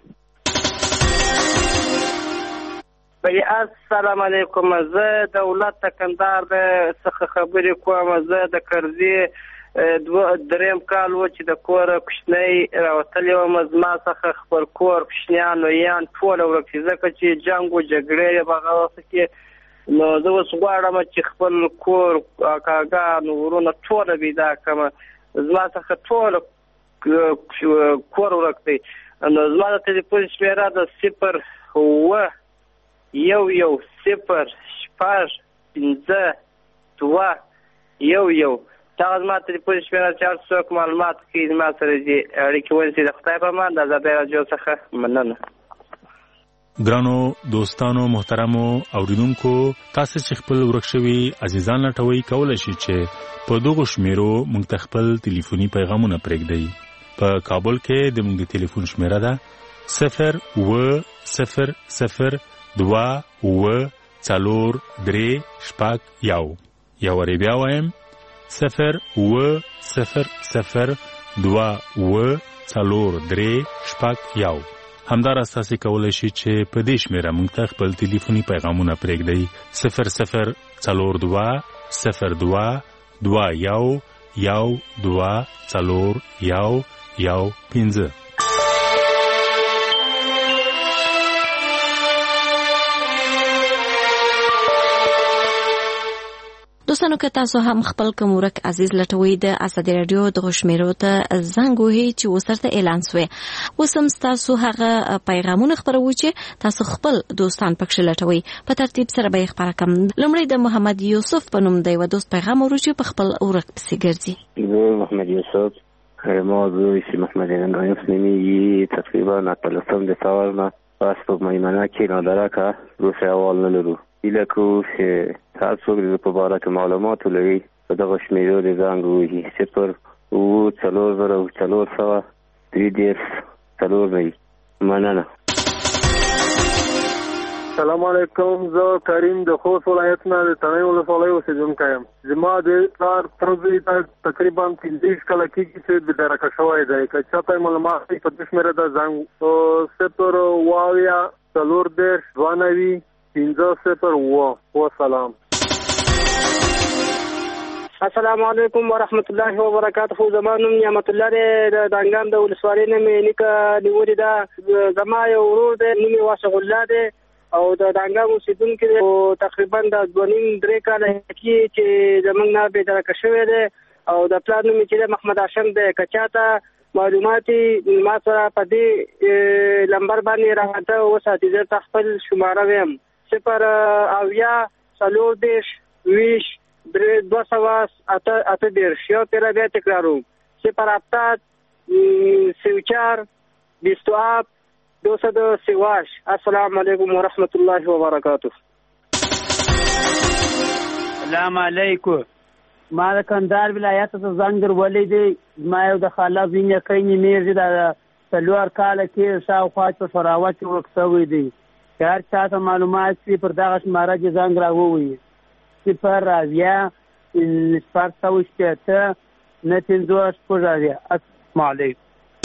السلام علیکم. زه دولت تکندار څخه خبرې کوم. زه د کرزي دوه دریم کال و چې د کور کوچنی راوتلی وم. زما څخه خپل کور کوچنیان لویان ټوله ورک شي، ځکه چې جنګ و جګړې یې په هغه وخت کې. نو زه اوس غواړم چې خپل کور کاکاګان ورونه ټوله پیدا کړم. زما څخه ټوله کور ورک دی. نو زما د تلیفون شمېره د صفر اوه یو یو صفر شپږ پنځه دوه یو یو. دغه زما تلیفون شمېره چې هر څوک معلومات کوي زما سره دې اړیکې ونیسي. د خدای په امان د ازادۍ راډیو څخه مننه. ګرانو دوستانو محترمو اوریدونکو، تاسو چې خپل ورک شوي عزیزان لټوي کولای شئ چې په دغه شمیرو موږ ته خپل ټلیفوني پیغامونه پرېږدئ. په کابل کې د موږ د ټلیفون شمیره ده صفر اوه صفر صفر دوه اوه څلور درې شپږ یو. یو وارې بیا وایم صفر اوه صفر صفر دوه اوه څلور درې شپږ یو. همداراز تاسو کولای شئ چې په دې شمیره موږ ته خپل ټلیفوني پیغامونه پرېږدئ. صفر صفر څلور دوه صفر دوه دوه یو یو دوه څلور یو یو پنځه. دوستانو که تاسو هم خپل کومورک عزیز لټوي د ازادي رادیو د غشمیرو ته زنګ وهي چې وسرته اعلان سوی. وسم تاسو هغه پیغامونه خبرو چې تاسو خپل دوستان پکښ لټوي په ترتیب سره به خبره کوم. لمړی د محمد یوسف په نوم دی و دوست پیغام ورچې په خپل اورک پسې ګرځي. محمد یوسف موضوع سی محمد نایف نمیگی تقریبا نتلسم ده سوالنا بس په میمنه کې نادرکه روسه اول نلرو ایله که هر څوک د په باره کې معلومات لري په دغه شمیرو د زنګ وهي صفر اوه څلور زره څلور سوه درې دېرش څلور نوي. مننه. سلام علیکم. زه کریم د خوست ولایت نه د تڼۍ ولسوالۍ اوسېدونکی یم. زما د پلار ترزوی ته تقریبا پنځه کاله کېږي چې بېدرکه شوی دی. که چاته معلومات وي په دې شمېره ده زنګ صفر اووه اویا څلور دېرش دوه نوي پنځه صفر اوه. وسلام. السلام علیکم ورحمت الله وبرکاته. زما نوم نعمت الله دی، د دانګام د ولسوالۍ نه مې نیکه نیولې ده. زما یو ورور دی، نوم یې واسع الله دی او د دانګام اوسېدونکی دی. تقریبا د دوه نیم درې کاله کېږي چې زموږ نه بېدرکه شوی دی او د پلار نوم یې چې دی محمد هاشم دی. که چاته معلومات ما سره په دې لمبر باندې راته وساتي، زه ته خپل شماره ویم: صفر اویا څلور دېرش ویشت دو سوه اته دېرش. یو پیره بیا تکراروم: صفر هفتاد سی و چهار بیست و هفت دوصد و سی و هشت. السلام علیکم ورحمت الله وبرکاته. السلام علیکم. ما د کندهار ولایت څخه زنګ درولې دی. ما یو د خاله وینې کینې میرزي د څلور کاله کې شاوخوا په فراوت کې ورک شوی دی. که هر چا ته معلومات وي پر دغه شماره کې زنګ راووایي: صفر اویا شپږ سوه شپېته نه پنځوس شپږ اویا. السلام علیکم.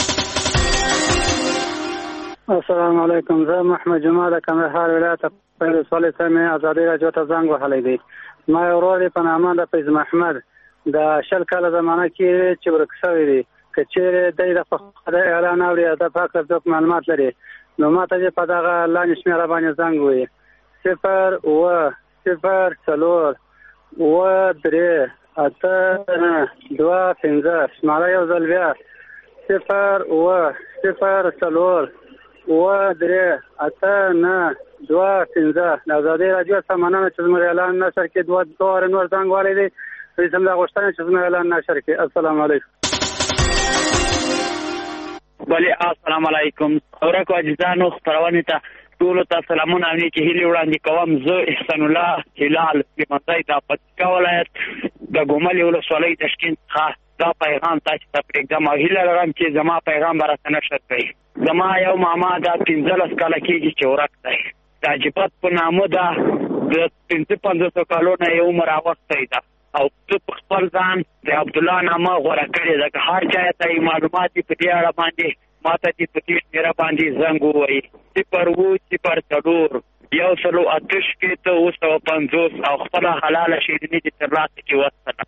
السلام علیکم. زه محمد جمعه د کندهار ولایت په ولسوالۍ سیمې ازادي راډیو ته زنګ وهلی دی. ما یو ورور په نامه د فیض محمد د شل کاله زمانه کې چې ورک شوی دی. که چیرې دی د خدای اعلان اوري د پاک رب معلومات لري نو ما ته په دغه لاندې شمېره باندې زنګ ووایي: صفر اوه صفر څلور اوه درې اته نه دوه پنځه. شماره یو ځل بیا: صفر اوه صفر څلور اوه درې اته نه دوه پنځه. د ازادۍ راډیو څخه مننه چې زموږ اعلان نشر کړي. دوه دوه نور زنګ والی دی، هیڅ هم دا غوښتنه چې زموږ اعلان نشر کړي. السلام علیکم. بله السلام علیکم. ورکو عزیزانو خپرونې ته ټولو ته سلامونه او نیکې هیلې وړاندې کوم. زه احسان الله هلال پیمنځی د پکتیکا ولایت د ګوملې ولسوالۍ تشکیل څخه دا پیغام تاسو ته پرېږدم او هیله لرم چې زما پیغام به راته نشر کړئ. زما یو ماما دا پنځلس کاله کېږي چې ورک دی. د عجیبت په نامه ده، د پنځه پنځوسو کالو نه یې عمر اغوستی ده او زه په خپل ځان د عبدالله نامه غوره کړې ده. که هر چا ته یې معلومات په دې اړه باندې ما ته دې په دې شمېره باندې زنګ ووایي: صفر اووه صفر څلور یو سلو اته شپېته اوه سوه پنځوس او خپله حلاله شیریني دې ترلاسه کړي. وسلام.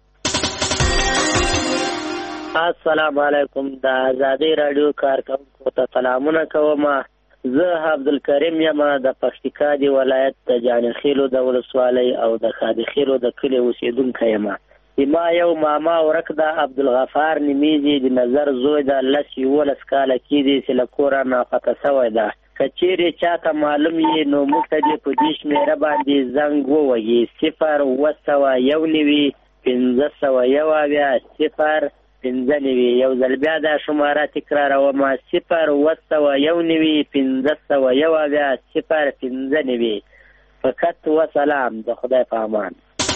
السلام علیکم. د ازادۍ راډیو کارکوونکو ته سلامونه کوم. زه عبدالکریم یم د پکتیکا د ولایت د جانخیلو د ولسوالۍ او د خادخیلو د کلي اوسېدونکی یم. ما یو ماما ورک ده، عبدالغفار نومیږي، د نظر زوی ده، لس یولس کاله کېږي چې له کوره ناپته شوی ده. که چیرې چاته معلوم یې نو موږ ته دې په دې شمېره باندې زنګ ووهي: صفر اوه سوه یو نوي پنځه سوه یو اویا صفر پنځه نوي. یو ځل بیا دا شماره تکراروم: صفر اوه سوه یو نوي پنځه سوه یو اویا صفر پنځه نوي. فقط وسلام. د خدای په امان.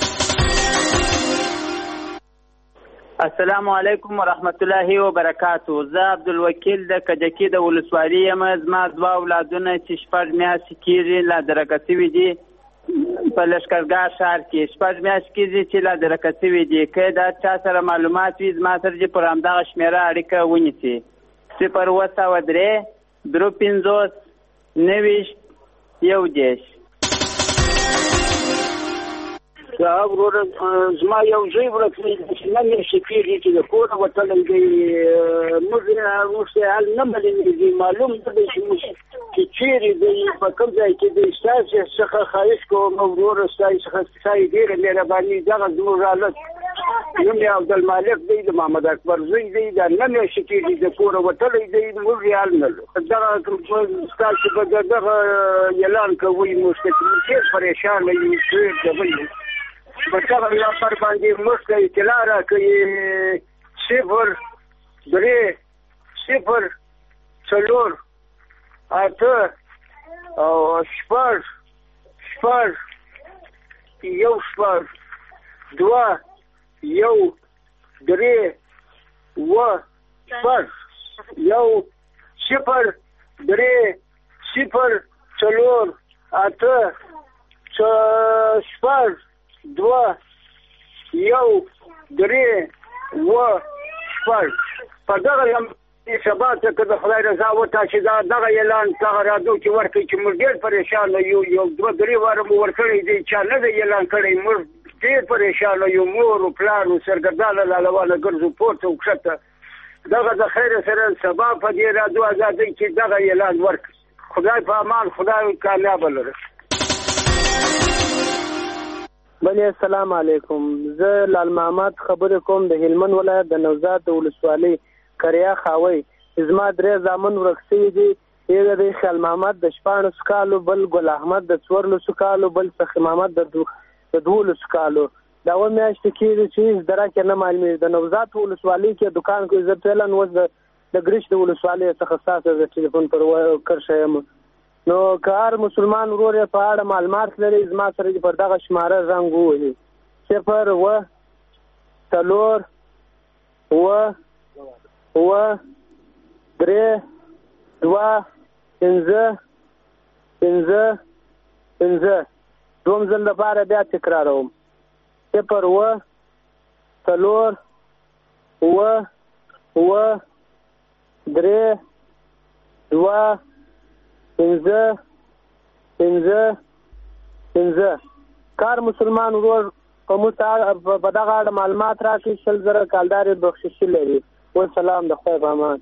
السلام علیکم ورحمت الله وبرکاته. زه عبدالوکیل د کجکي د ولسوالۍ یم. زما دوه اولادونه چې شپږ میاشتې کېږي لا درکه شوي دي په لښکرګاه ښار کې. شپږ میاشتې کېږي چې لا درکه شوي دي. که دا چا سره معلومات وي زما سره دې پر همدغه شمېره اړیکه ونیسي: صفر اوه سوه درې درې پنځوس نوي یو دېرش. دا ورور زما یو ځای ورک دی چې نه مې شي کېږي چې د کوره وتلی دی. موږ موږ حال نه معلومېږي، معلوم نه دی چې موږ چې چیرې دی، په کوم ځای کې دی. ستاسې څخه خواهش کوم وروره، ستاسې څخه ستاسې ډېره مهرباني. دغه زموږ حالت نوم یې عبدالمالک دی، د محمد اکبر زوی دی. دا نه مې شي کېږي د کوره وتلی دی، موږ یې حال نه لرو. دغه ستاسې به دغه اعلان کوئ موږ ته چې موږ ډېر پریشانه یو ډېر ډبل یو په دغه لپر باندې موږ ته اطلاع راکوي: صفر درې صفر څلور اته او شپږ شپږ یو شپږ دوه یو درې اوه شپږ یو صفر درې صفر څلور اته شپږ دوه یو درې اوه شپږ. په دغه سبا ته که د خدای رضا وټاکي دا دغه اعلان دغه راډیو کې ورکړي چې موږ ډېر پریشان یو یو دوه درې واره مو ورکړی دی چا نه دی اعلان کړی موږ ډېر پریشان یو مور او پلار او سرګردانه لالوانه ګرځو پورته او کښته دغه د خیر سره سبا په دې راډیو ازادۍ کې دغه اعلان ورکړي خدای په امان خدای کامیاب لري. بله السلام علیکم. زه لال محمد خبرې کوم د هلمند ولایت د نوزاد د ولسوالۍ کریا خاوی. زما درې زامن ورک شوي دي. یو د خیال محمد د شپاړسو کالو، بل ګل احمد د څوارلسو کالو، بل سخي محمد د دولسو کالو. دا اووه میاشتې کېږي چې هېڅ درک نه معلومېږي. د نوزاد ولسوالۍ کې دوکان کې زه فعلا اوس د د ګرشت د ولسوالۍ څخه ستاسو د ټلیفون پر کرښه یم. نو که هر مسلمان ورور یې په اړه معلومات لري زما سره دې پر دغه شماره زنګ ووهي صفر اووه څلور اووه اووه درې دوه پنځه پنځه پنځه. دوم ځل لپاره بیا تکراروم صفر اووه څلور اووه اووه درې دوه پنځه پنځه پنځه. کار مسلمان ورور په موږ په دغه اړه معلومات راکړي شل زره کالدار یې بخششي لري. والسلام د خدای په امان.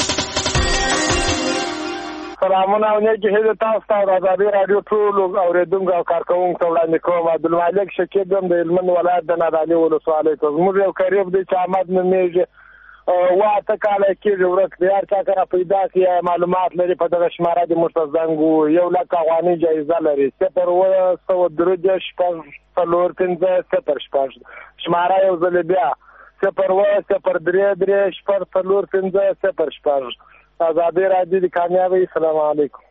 سلامونه او نیکې هیلې تاسو ته د ازادۍ راډیو ټولو اورېدونکو او کارکوونکو ته وړاندې کوم. عبدالمالک شکیب یم د هلمند ولایت د نادعلي ولسوالۍ ته. زموږ یو قریب دی چې احمد نومېږي، اوه اته کاله کېږي ورک دی. هر چا کره پیدا کړي معلومات لري په دغه شماره دې موږ ته زنګ ووهي. یو لک افغانۍ جایزه لري. صفر اووه سوه درې دېرش شپږ څلور پنځه صفر شپږ. شماره یو ځلې بیا صفر اووه صفر درې درې شپږ څلور پنځه صفر شپږ. ازادۍ راډیو د کامیابۍ. السلام علیکم.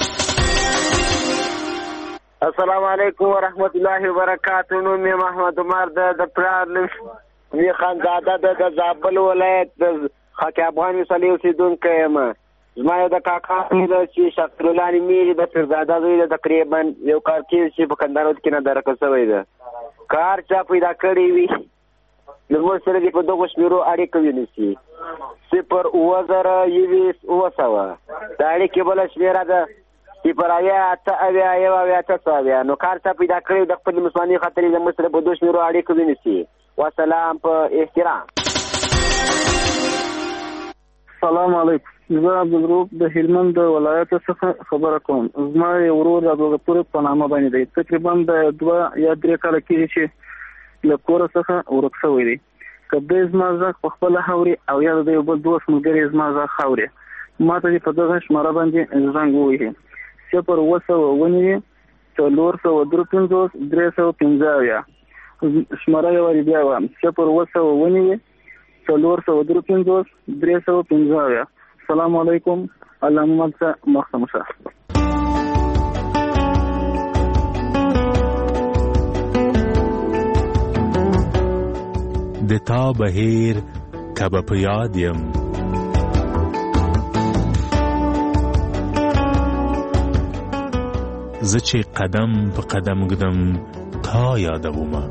السلام علیکم ورحمت الله وبرکاتہ. نوم یې محمد عمر ده. د پلار نوم مې خانزاده ده. د زابل ولایت د خاک افغان ولسوالۍ اوسېدونکی یم. زما یو د کاکا زوی ده چې شاکر الله نومېږي، د پیرزاده زوی ده. تقریبا یو کار کېږي چې په کندهار کې نادرکه شوی ده. که هر چا پیدا کړی وي نو موږ سره دې په دغو شمېرو اړیکه ونیسي. صفر اووه زره یویشت اووه سوه. د اړیکې بله شمېره ده صفر اویا اته اویا یو اویا اته سوه اویا. نو که هر چا پیدا کړی د خپلې مسلمانۍ خاطر یې زموږ سره په دوو شمېرو اړیکه ونیسي. والسلام په احترام. سلام علیکم. زه عبدالروف د هلمند ولایت څخه خبره کوم. زما یو ورور عبدالغفور په نامه باندې دی. تقریبا د دوه یا درې کاله کېږي چې له کوره څخه ورک شوی دی. که دی زما غږ په خپله اوري او یا د یو بل دوست ملګری زما غږ اوري ما ته دې په دغه شماره باندې زنګ ووهي صفر اووه سوه اووه نوي څلور سوه درې پنځوس درې سوه پنځه اویا. شماره یې وارې بیا وایم صفر اووه سوه اووه نوي څلور سوه درې پنځوس درې سوه پنځه اویا. السلام علیکم. الله محمد څخه مخته مشه. د تا بهیر کبه په یاد یم. زه چې قدم په قدم ږدم تا یادومه.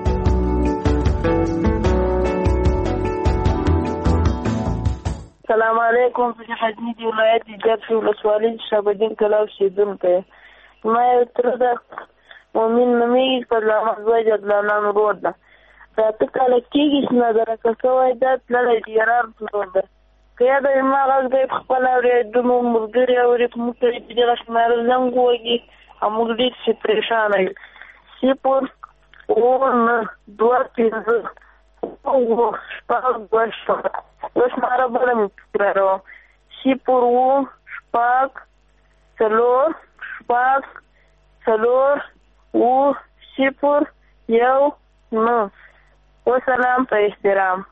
السلام علیکم. زه غزني د ولایت د جرفي ولسوالۍ شهابالدین کلا اوسېدونکی یم. زما یو تره ده مؤمن نومېږي، فضل زوی د عدنان ورور ده. دا اته کاله کېږي چې نادرکه شوی ده. تللی د یاران ورور ده. که یاده مې ما غږ دی په خپله اوري، زموږ ملګري اوري، په موږ ته په دغه شماره زنګ ووهي او موږ ډېر چې پرېشانه یو. صفر اووه نهه دوه پنځه اووه شپږ دوه شپږ. یو شماره بله مې تکراروم صفر اووه شپږ څلور شپږ څلور اووه صفر یو نهه. والسلام په احترام.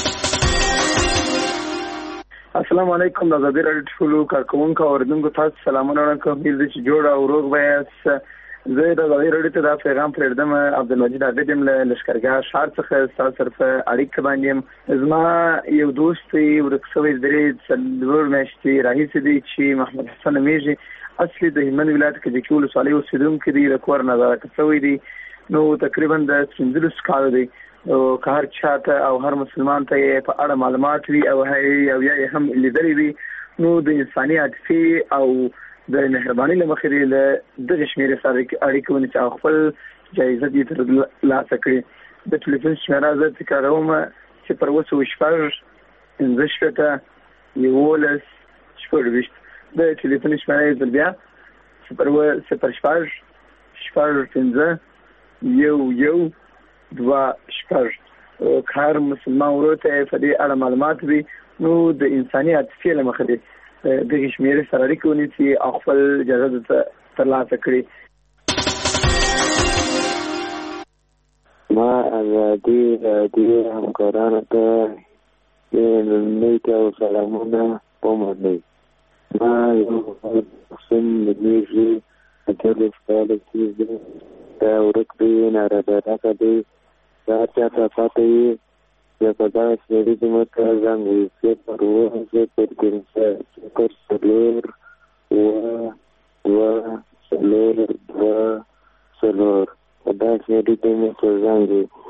السلام علیکم. د ازادۍ راډیو ټولو کارکوونکو او اورېدونکو تاسو سلامونه وړاندې کوم. هیله ده چې جوړ او روغ به یاست. زه د ازادۍ راډیو ته دا پیغام پرېږدم. عبدالمجید عابد یم له لښکرګاه ښار څخه ستاسو سره په اړیکه باندې یم. زما یو دوست دی ورک شوی درې څلور میاشتې راهیسې دی چې محمد حسن نومېږي. اصلي د هلمند ولایت کجکي ولسوالۍ اوسېدونکی دی. د کور نادرکه شوی دی. نو تقریبا د پنځلسو کالو دی. او هر چاته او هر مسلمان ته په اړه معلومات وي او هي او یا هم لیدلې وي نو د انساني عاطفه او د مهرباني لمخې له د شمیرې سره اړیکه ونی چې خپل جایزه دې تر لاسه کړي. د ټلیفون شمیره زه تکراروم چې پر وسو شپږ پنځه شپږ یولس شپږ وشت د ټلیفون شمیره زه بیا صفر و صفر شپږ شپږ پنځه یو یو دوا شپږ. کار مسلمان ورته په دې اړه معلومات وي نو د انساني عاطفې لمخې د شمیرې سره اړیکه ونی چې خپل جایزه تر لاسه کړي. ما ازادي راډیو همکارانو ته نیک او سلامونه ومنئ. ما یو حسین نمیږي اټل سپاله چې دا ورک دی نه راځه دی دا چاته پاتې یا په داسې ډېرې زموږ ځان وي چې پر وځي پر ګرځي پر سلور و و سلور و سلور په داسې ډېرې زموږ ځان وي